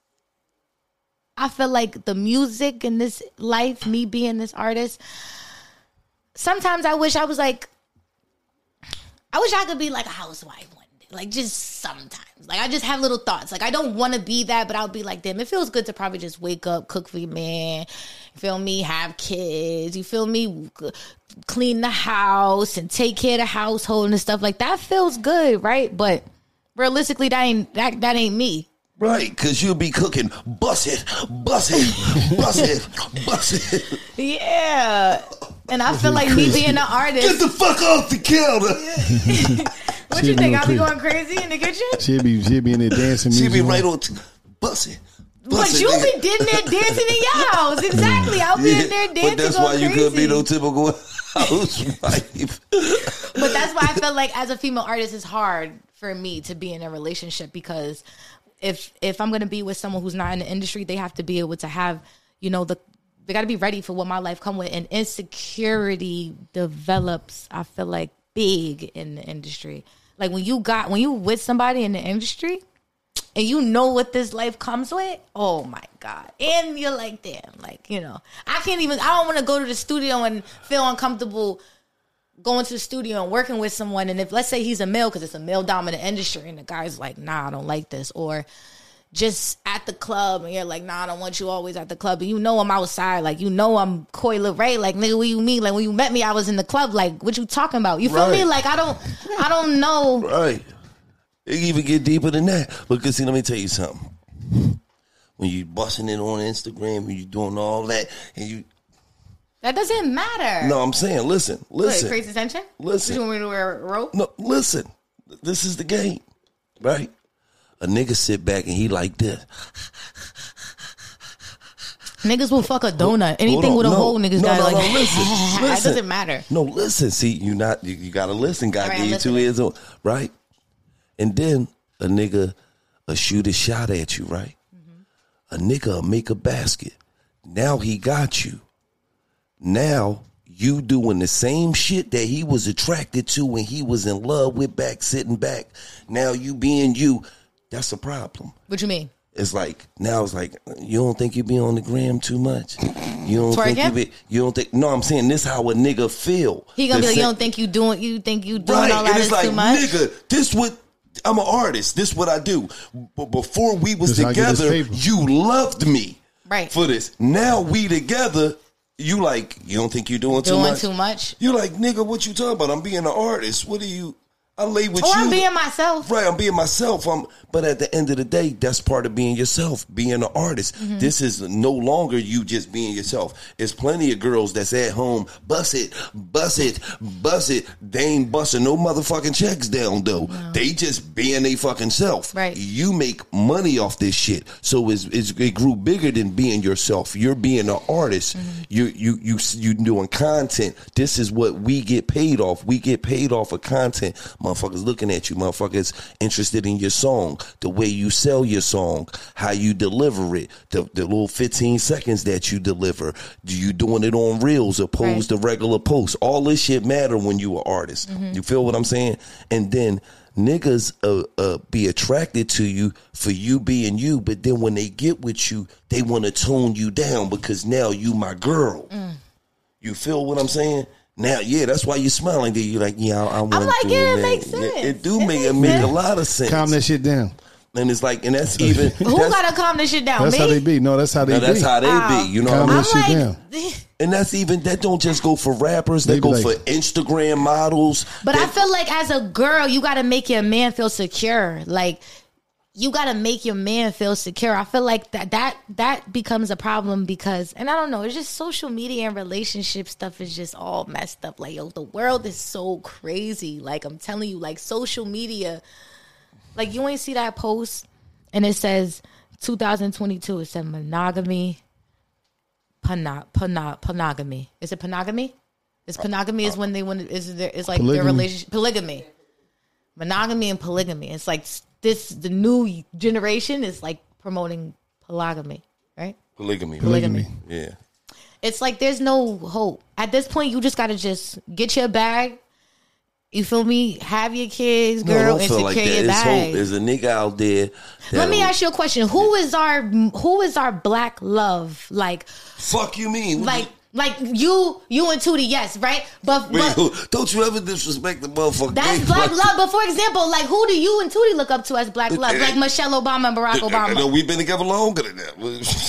S3: I feel like the music in this life, me being this artist, sometimes I wish I was like, I wish I could be like a housewife one day. Like just sometimes. Like I just have little thoughts. Like I don't want to be that, but I'll be like, damn, it feels good to probably just wake up, cook for your man, you feel me, have kids, you feel me, clean the house and take care of the household and stuff like that. Feels good, right? But realistically, that ain't that that ain't me.
S1: Right, because you'll be cooking, bust it, bust it, bust it, bust it.
S3: Yeah. And I feel like me being an artist.
S1: Get the fuck off the counter.
S3: What you think? I'll be going crazy in the kitchen?
S2: She'll be, she'll be in there dancing.
S1: She'll be
S2: music
S1: right
S2: on.
S1: on, t- bust it.
S3: But you'll be in there dancing in your house. Exactly. I'll be in there dancing.
S1: But that's why you couldn't be no typical housewife.
S3: But that's why I feel like as a female artist, it's hard for me to be in a relationship because if if I'm going to be with someone who's not in the industry, they have to be able to have, you know, the they got to be ready for what my life come with. And insecurity develops, I feel like, big in the industry. Like when you got when you with somebody in the industry and you know what this life comes with, oh my God. And you're like, damn, like, you know, I can't even, I don't want to go to the studio and feel uncomfortable going to the studio and working with someone. And if, let's say he's a male, because it's a male dominant industry and the guy's like, nah, I don't like this. Or just at the club and you're like, nah, I don't want you always at the club. And you know I'm outside. Like, you know I'm Coi Leray. Like, nigga, what you mean? Like, when you met me, I was in the club. Like, what you talking about? You feel
S1: Right.
S3: me? Like, I don't, I don't know.
S1: Right. It even get deeper than that. Because, see, let me tell you something. When you busting it on Instagram and you doing all that and you...
S3: That doesn't matter.
S1: No, I'm saying, listen, listen.
S3: What, creates attention?
S1: Listen.
S3: You want me to wear a rope?
S1: No, listen. This is the game, right? A nigga sit back and he like this.
S3: Niggas will fuck a donut. Anything
S1: Hold
S3: with a
S1: on.
S3: hole, niggas
S1: no,
S3: got
S1: no,
S3: like.
S1: no, listen,
S3: That
S1: listen.
S3: doesn't matter.
S1: No, listen. See, you not you, you gotta listen. God
S3: All right,
S1: gave
S3: I'm
S1: you two
S3: listening.
S1: years old, right? And then a nigga a shoot a shot at you, right? Mm-hmm. A nigga will make a basket. Now he got you. Now you doing the same shit that he was attracted to when he was in love with back sitting back. Now you being you, that's a problem.
S3: What you mean?
S1: It's like now it's like you don't think you be on the gram too much. You don't think
S3: Twerking?
S1: you be. You don't think. No, I'm saying this how a nigga feel.
S3: He gonna
S1: The
S3: be like, you
S1: sa-
S3: don't think you doing, you think you doing
S1: right?
S3: all
S1: And
S3: that
S1: it's
S3: is
S1: like,
S3: too much?
S1: nigga, this what I'm an artist. This what I do. But before we was
S2: This how I get this
S1: together,
S2: paper.
S1: you loved me
S3: Right.
S1: for this. Now we together. You like you don't think you doing,
S3: Doing
S1: too much?
S3: too much?
S1: You like, nigga, what you talking about? I'm being an artist. What are you? I lay with
S3: Or
S1: you.
S3: I'm being myself.
S1: Right, I'm being myself. I'm, but at the end of the day, that's part of being yourself, being an artist.
S3: Mm-hmm.
S1: This is no longer you just being yourself. There's plenty of girls that's at home, bust it, bust it, bust it. They ain't busting no motherfucking checks down, though. No. They just being they fucking self.
S3: Right.
S1: You make money off this shit. So it's, it's, it grew bigger than being yourself. You're being an artist. Mm-hmm. You, you, you, you doing content. This is what we get paid off. We get paid off of content. Motherfuckers looking at you, motherfuckers interested in your song, the way you sell your song, how you deliver it, the, the little fifteen seconds that you deliver. Do you doing it on reels opposed
S3: right.
S1: to regular posts? All this shit matter when you an artist. Mm-hmm. You feel what I'm saying? And then niggas uh, uh, be attracted to you for you being you, but then when they get with you, they want to tone you down because now you my girl. Mm. You feel what I'm saying? Now, yeah, that's why you smiling. You're like, yeah, I, I want to
S3: I'm like,
S1: do
S3: yeah, it
S1: that.
S3: makes sense.
S1: It, it do
S3: It
S1: make
S3: makes
S1: it make
S3: sense.
S1: a lot of sense.
S2: Calm that shit down.
S1: And it's like, and that's even
S3: Who
S1: that's,
S3: gotta calm this shit down?
S2: That's
S3: Me?
S2: how they be. No, that's how they
S1: now,
S2: be.
S1: that's how they
S3: Oh.
S1: be. You know
S2: Calm
S1: what I mean?
S2: that
S3: I'm
S2: shit
S3: like,
S2: down.
S1: And that's even that don't just go for rappers. That
S2: They be
S1: go
S2: like-
S1: for Instagram models.
S3: But
S1: that,
S3: I feel like as a girl, you got to make your man feel secure. Like you got to make your man feel secure. I feel like that that that becomes a problem because, and I don't know, it's just social media and relationship stuff is just all messed up. Like, yo, the world is so crazy. Like I'm telling you, like social media, like you ain't see that post and it says two thousand twenty-two. It said monogamy, pana, pana, monogamy. Is it monogamy? Is monogamy is when they want to, is there is like their
S2: Polygamy.
S3: relationship polygamy, monogamy and polygamy. It's like this the new generation is like promoting polygamy, right?
S1: polygamy.
S3: Polygamy.
S1: Yeah.
S3: It's like there's no hope at this point. You just gotta just get your bag. You feel me? Have your kids,
S1: No,
S3: girl,
S1: don't
S3: and
S1: feel
S3: secure
S1: like
S3: your
S1: that. It's
S3: bag.
S1: hope. There's a nigga out there.
S3: Let me
S1: that'll-
S3: ask you a question. Who is our who is our black love? Like
S1: Fuck you mean?
S3: like like you you and Tootie, yes, right? But,
S1: Wait,
S3: but
S1: don't you ever disrespect the motherfucker?
S3: that's black love. But for example, like who do you and Tootie look up to as black love? Like Michelle Obama and Barack
S1: I know
S3: Obama.
S1: we've been together longer than that.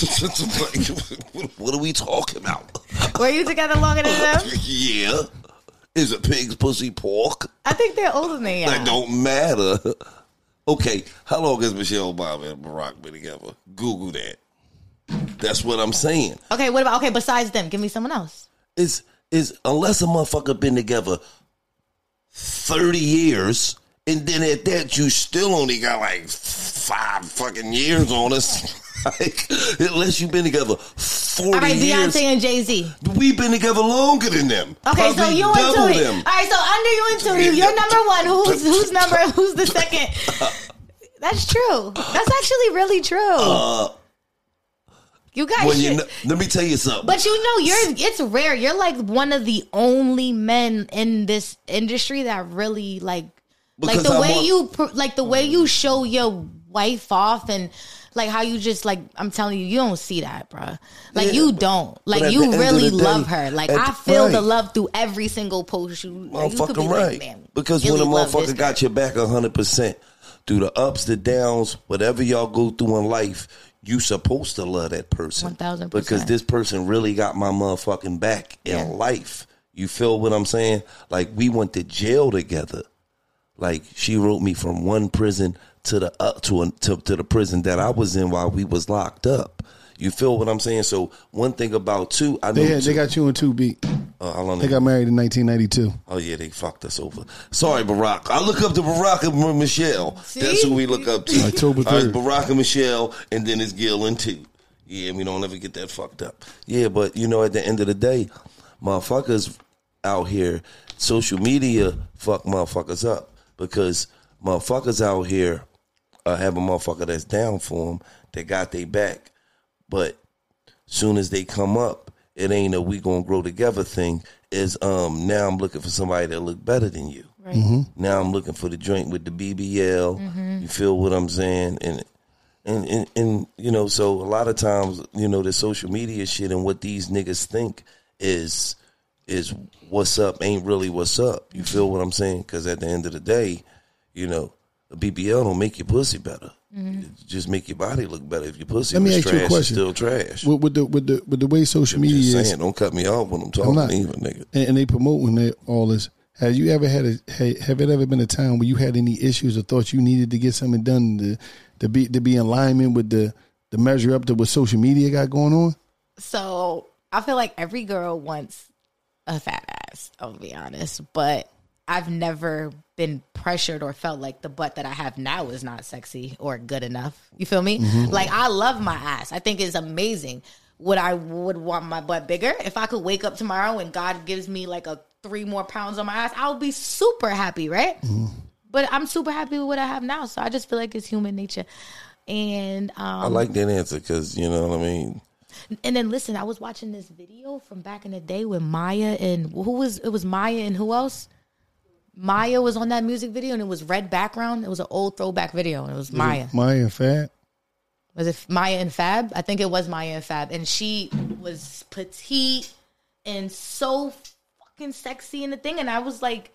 S1: Like, what are we talking about?
S3: Were you together longer than them?
S1: Yeah. Is a pig's pussy pork?
S3: I think they're older than you.
S1: That don't matter. Okay, how long has Michelle Obama and Barack been together? Google that. That's what I'm saying.
S3: Okay, what about, okay, besides them, give me someone else.
S1: Is is unless a motherfucker been together thirty years, and then at that you still only got like five fucking years on us. Like, unless you've been together forty
S3: All right,
S1: years.
S3: Beyonce and Jay-Z.
S1: We've been together longer than them.
S3: Okay, so
S1: Probably
S3: you and
S1: double
S3: Tootie.
S1: them.
S3: All right, so under you and Tootie, you're number one. Who's who's number? Who's the second? That's true. That's actually really true.
S1: Uh,
S3: you guys
S1: when
S3: should.
S1: you know, let me tell you something.
S3: But you know, you're it's rare. You're like one of the only men in this industry that really like,
S1: Because
S3: like the
S1: I'm
S3: way
S1: on-
S3: you, pr- like the way you show your wife off and. Like how you just like I'm telling you, you don't see that, bro. Like
S1: Yeah,
S3: you
S1: but-
S3: don't.
S1: but
S3: Like
S1: at the
S3: you
S1: end of
S3: really
S1: the day,
S3: love her. Like
S1: at
S3: I
S1: the-
S3: feel the
S1: right.
S3: love through every single post you. Like, you could be
S1: Motherfucking
S3: like,
S1: right.
S3: man,
S1: Because
S3: really
S1: when a
S3: love this
S1: motherfucker got
S3: girl.
S1: your back one hundred percent through the ups, the downs, whatever y'all go through in life, you supposed to love that person.
S3: one thousand percent.
S1: Because this person really got my motherfucking back in
S3: Yeah.
S1: life. You feel what I'm saying? Like, we went to jail together. Like, she wrote me from one prison to the up to, a, to to the prison that I was in while we was locked up. You feel what I'm saying? So one thing about two, I know
S2: They, had,
S1: two,
S2: they got you in two beat.
S1: uh, how long
S2: They got married in nineteen ninety-two.
S1: Oh yeah, they fucked us over. Sorry, Barack. I look up to Barack and Michelle.
S3: See?
S1: That's who we look up to.
S2: October
S1: All right,
S2: third.
S1: Barack and Michelle, and then it's Gil and two. Yeah, we don't ever get that fucked up. Yeah, but you know, at the end of the day, motherfuckers out here, social media fuck motherfuckers up because motherfuckers out here uh, have a motherfucker that's down for them, that got their back, but soon as they come up, it ain't a we gonna grow together thing. Is um now I'm looking for somebody that look better than you.
S3: Right.
S1: Now I'm looking for the joint with the B B L. You feel what I'm saying? And, and and and you know, so a lot of times, you know, the social media shit and what these niggas think is is what's up ain't really what's up. You feel what I'm saying? Because at the end of the day, you know, a B B L don't make your pussy better. It just make your body look better. If your pussy
S2: Let me
S1: was
S2: ask you a
S1: trash, it's
S2: question.
S1: still trash.
S2: With, with the with the with the way social
S1: I'm
S2: media
S1: just
S2: is,
S1: saying, don't cut me off when I'm
S2: I'm
S1: talking
S2: not.
S1: either, nigga.
S2: and, and they promoting it, all this. Have you ever had a ha- have it ever been a time where you had any issues or thought you needed to get something done to to be to be in alignment with the the measure up to what social media got going on?
S3: So I feel like every girl wants a fat ass, I'll be honest. But I've never been pressured or felt like the butt that I have now is not sexy or good enough. You feel me? Like, I love my ass. I think it's amazing. Would I would want my butt bigger? If I could wake up tomorrow and God gives me like a three more pounds on my ass, I would be super happy, right? But I'm super happy with what I have now. So I just feel like it's human nature. And um,
S1: I like that answer because, you know what I mean?
S3: And then listen, I was watching this video from back in the day with Maya and who was it was Maya and who else? Maya was on that music video and it was red background. It was an old throwback video and it was Maya.
S2: Maya and Fat.
S3: Was it Maya and Fab? I think it was Maya and Fab. And she was petite and so fucking sexy in the thing. And I was like,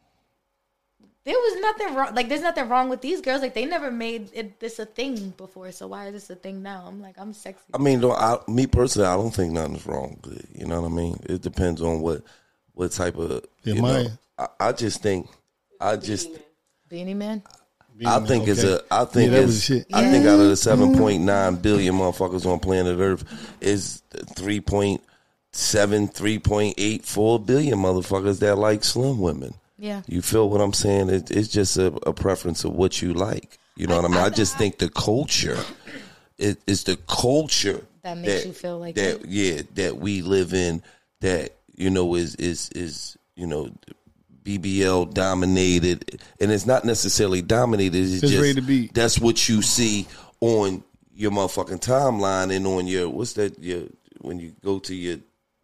S3: there was nothing wrong. Like, there's nothing wrong with these girls. Like, they never made it, this a thing before. So why is this a thing now? I'm like, I'm sexy.
S1: I mean, though, I, me personally, I don't think nothing's wrong with it. You know what I mean? It depends on what what type of.
S2: Yeah,
S1: you
S2: Maya.
S1: know, I, I just think, I just,
S3: Beanie Man?
S1: I think it's a, I think
S2: Yeah, that was
S1: it's,
S2: shit.
S1: I think out of the seven point nine billion motherfuckers on planet Earth, is three point seven, three point eight four billion motherfuckers that like slim women.
S3: Yeah.
S1: You feel what I'm saying? It, it's just a, a preference of what you like. You know what I mean? I just think the culture, it is the culture
S3: That makes you feel like
S1: that.
S3: that.
S1: Yeah, that we live in. That, you know, is is is you know, B B L dominated, and it's not necessarily dominated. It's
S2: It's
S1: just
S2: ready to be.
S1: That's what you see on your motherfucking timeline and on your what's that? Your when you go to your.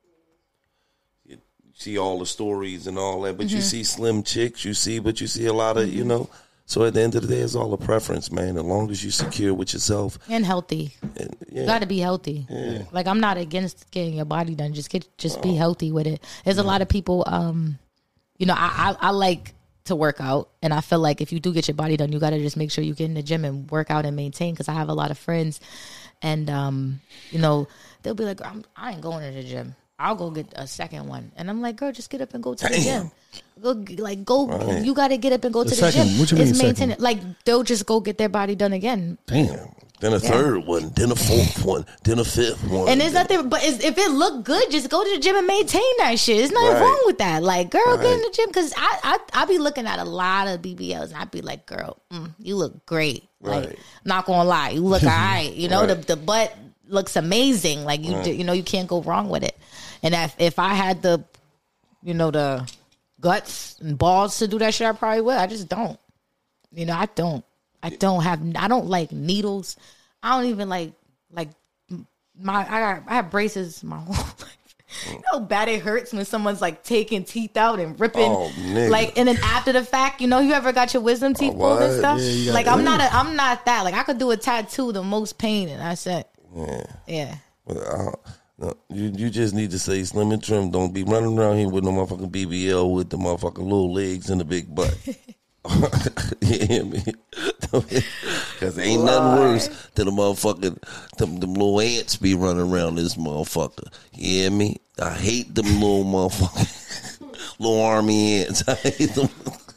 S1: See all the stories and all that, but
S3: Mm-hmm.
S1: you see slim chicks, you see, but you see a lot of, you know. So at the end of the day, it's all a preference, man. As long as you secure with yourself,
S3: And healthy.
S1: and, yeah,
S3: You got to be healthy. Like, I'm not against getting your body done. Just get, just be healthy with it. There's a lot of people, um, you know, I, I, I like to work out. And I feel like if you do get your body done, you got to just make sure you get in the gym and work out and maintain. Because I have a lot of friends and, um, you know, they'll be like, I'm, I ain't going to the gym. I'll go get a second one. And I'm like, girl, just get up and go to the gym. Go like go. Right. You got to get up and go
S2: the
S3: to
S2: second,
S3: the gym.
S2: What you mean
S3: it's
S2: second?
S3: maintain- Like they'll just go get their body done again.
S2: Damn.
S1: Then a
S3: Yeah.
S1: third one, then a fourth one, then a fifth one.
S3: And there's nothing, but it's, if it look good, just go to the gym and maintain that shit. There's nothing
S1: Right.
S3: wrong with that. Like, girl,
S1: Right.
S3: get in the gym. Because I, I, I be looking at a lot of B B Ls and I be like, girl, mm, you look great. Like,
S1: Right.
S3: not gonna lie, you look all right. You know,
S1: Right.
S3: the, the butt looks amazing. Like, you,
S1: Right.
S3: do, you know, you can't go wrong with it. And if, if I had the, you know, the guts and balls to do that shit, I probably would. I just don't. You know, I don't. I don't have, I don't like needles. I don't even like like my I got I have braces my whole life. You know how bad it hurts when someone's like taking teeth out and ripping,
S1: Oh, nigga.
S3: like, and then after the fact, you know, you ever got your wisdom teeth pulled and
S1: what?
S3: stuff?
S2: Yeah, you got
S3: like
S2: that.
S3: I'm not a, I'm not that. Like I could do a tattoo, the most pain, and that's it.
S1: Yeah.
S3: Yeah.
S1: Well, I- no, you you just need to say slim and trim. Don't be running around here with no motherfucking B B L with the motherfucking little legs and the big butt. You hear me? Because ain't nothing worse than the motherfucking them, them little ants be running around this motherfucker. You hear me? I hate them little motherfucking little army ants. I hate them.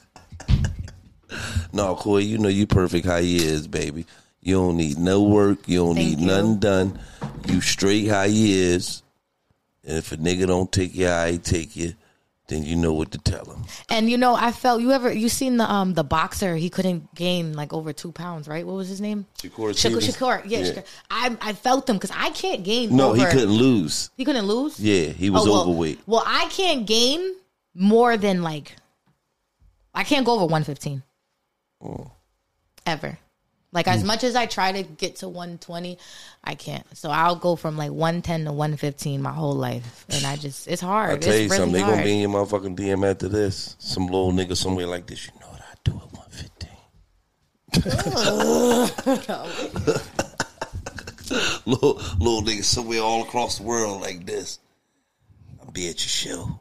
S1: No, Coy, you know you perfect how you is, baby. You don't need no work. You don't
S3: Thank
S1: need
S3: you.
S1: nothing done. You straight how you is. And if a nigga don't take you how he take you, then you know what to tell him.
S3: And you know, I felt you ever you seen the um the boxer? He couldn't gain like over two pounds, right? What was his name?
S1: Shakur
S3: Shakur.
S1: Stevens?
S3: Shakur. Yeah,
S1: Yeah.
S3: Shakur. I I felt him because I can't gain.
S1: No,
S3: over,
S1: he couldn't lose.
S3: He couldn't lose.
S1: Yeah, he was
S3: Oh, well,
S1: overweight.
S3: Well, I can't gain more than like I can't go over one fifteen
S1: Oh.
S3: ever. Like as much as I try to get to one twenty, I can't. So I'll go from like one ten to one fifteen my whole life, and I just it's hard.
S1: I tell
S3: it's
S1: you
S3: really
S1: something, they
S3: hard.
S1: gonna be in your motherfucking D M after this. Some little nigga somewhere like this. You know what I do at one fifteen. little little nigga somewhere all across the world like this. I'll be at your show.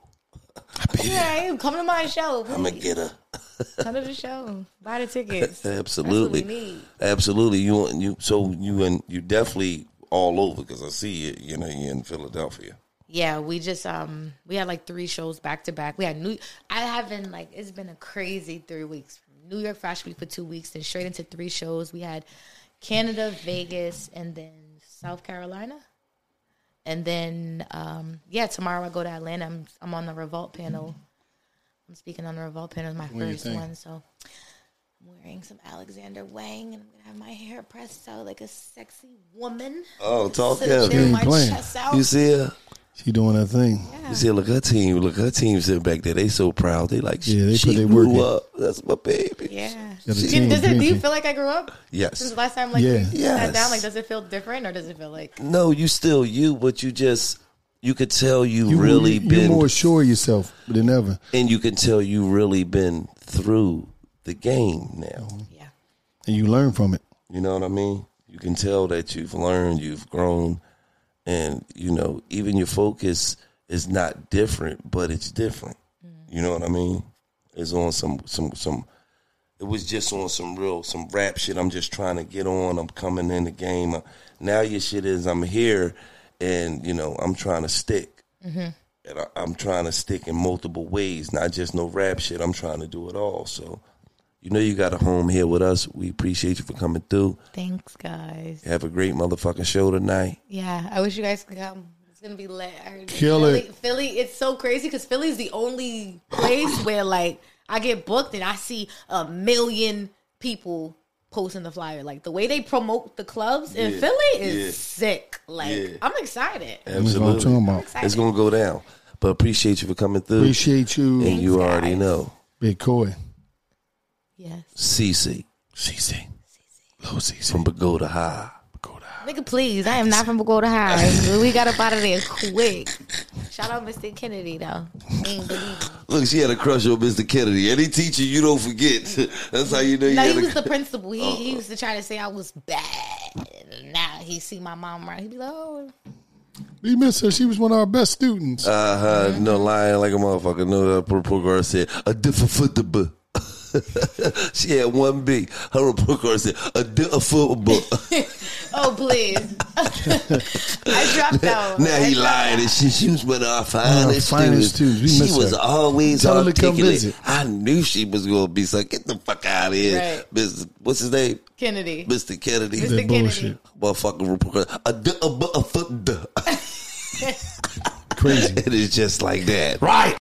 S3: Yeah, come to my show.
S1: I'm gonna
S3: please.
S1: get her.
S3: Come to the show. Buy the tickets.
S1: Absolutely,
S3: That's what we need.
S1: absolutely. You you so you and you definitely all over because I see you. You know you're in Philadelphia.
S3: Yeah, we just um we had like three shows back to back. We had New. I haven't like it's been a crazy three weeks. New York Fashion Week for two weeks, then straight into three shows. We had Canada, Vegas, and then South Carolina. And then, um, yeah, tomorrow I go to Atlanta. I'm, I'm on the Revolt panel. I'm speaking on the Revolt panel. It's my
S2: What do you
S3: first
S2: think?
S3: one. So I'm wearing some Alexander Wang, and I'm going to have my hair pressed out like a sexy woman.
S1: Oh, talk
S3: So
S1: to
S3: clear
S1: him.
S3: my
S2: playing.
S3: chest out.
S1: You see her?
S2: She doing her thing.
S3: Yeah.
S1: You see, look her team. Look her team sitting back there. They so proud. They like,
S2: Yeah, they
S1: she
S2: put their
S1: grew
S2: work in.
S1: up. That's my baby.
S3: Yeah.
S2: Got a
S3: Does
S2: team
S3: it, do you
S2: drinking.
S3: feel like I grew up?
S1: Yes.
S3: Since the last time, like,
S2: Yeah.
S3: we sat
S1: Yes.
S3: down, like, does it feel different or does it feel like...
S1: No, you still you, but you just you could tell you,
S2: You
S1: really
S2: you,
S1: been,
S2: You're more sure of yourself than ever.
S1: and you can tell you really been through the game now.
S3: Yeah.
S2: And you learn from it.
S1: You know what I mean? You can tell that you've learned, you've grown, and you know even your focus is not different, but it's different. You know what I mean? It's on some some some. It was just on some real some rap shit. I'm just trying to get on. I'm coming in the game. Uh, Now your shit is I'm here, and you know I'm trying to stick.
S3: Mm-hmm.
S1: And I, I'm trying to stick in multiple ways, not just no rap shit. I'm trying to do it all. So, you know, you got a home here with us. We appreciate you for coming through.
S3: Thanks, guys.
S1: Have a great motherfucking show tonight.
S3: Yeah, I wish you guys could come. It's gonna be lit. I heard
S2: Kill
S3: Philly,
S2: it.
S3: Philly, it's so crazy because Philly's the only place where like I get booked and I see a million people posting the flyer. Like the way they promote the clubs in
S1: Yeah,
S3: Philly is
S1: yeah.
S3: sick. Like
S1: Yeah.
S3: I'm excited.
S2: That's what I'm talking about.
S3: Excited.
S1: It's gonna go down. But appreciate you for coming through.
S2: Appreciate you,
S1: and you
S3: Thanks,
S1: already
S3: guys.
S1: know.
S2: Big Coy.
S3: Yes,
S1: Cece. Cece. Low Cece. From Pagoda High. Pagoda High.
S3: nigga, please. I am not from Pagoda High. We got up out of there quick. Shout out Mister Kennedy though. He ain't believe me.
S1: Look, she had a crush on Mister Kennedy. Any teacher you don't forget. That's how you know you
S3: No,
S1: had
S3: he
S1: a
S3: was the principal. He, he used to try to say I was bad. And now he see my mom around. He be like, oh.
S2: We miss her. She was one of our best students.
S1: Uh huh. No lying like a motherfucker. No, uh, poor, poor girl said a different foot. She had one B. Her report card said, a, d- a football.
S3: Oh, please. I dropped out.
S1: Now he
S3: I
S1: lying and she, she was one of our finest
S2: Our finest
S1: students.
S2: students. We
S1: She
S2: miss
S1: was
S2: her.
S1: always
S2: Tell her to come
S1: articulate.
S2: visit.
S1: I knew she was going to be so. Get the fuck out of here.
S3: Right.
S1: Mister What's his name?
S3: Kennedy.
S1: Mister Kennedy.
S3: Mister
S2: That
S3: Kennedy.
S2: bullshit.
S1: Motherfucking report card. A, d- a, b- a foot. d-
S2: Crazy.
S1: It is just like that. Right.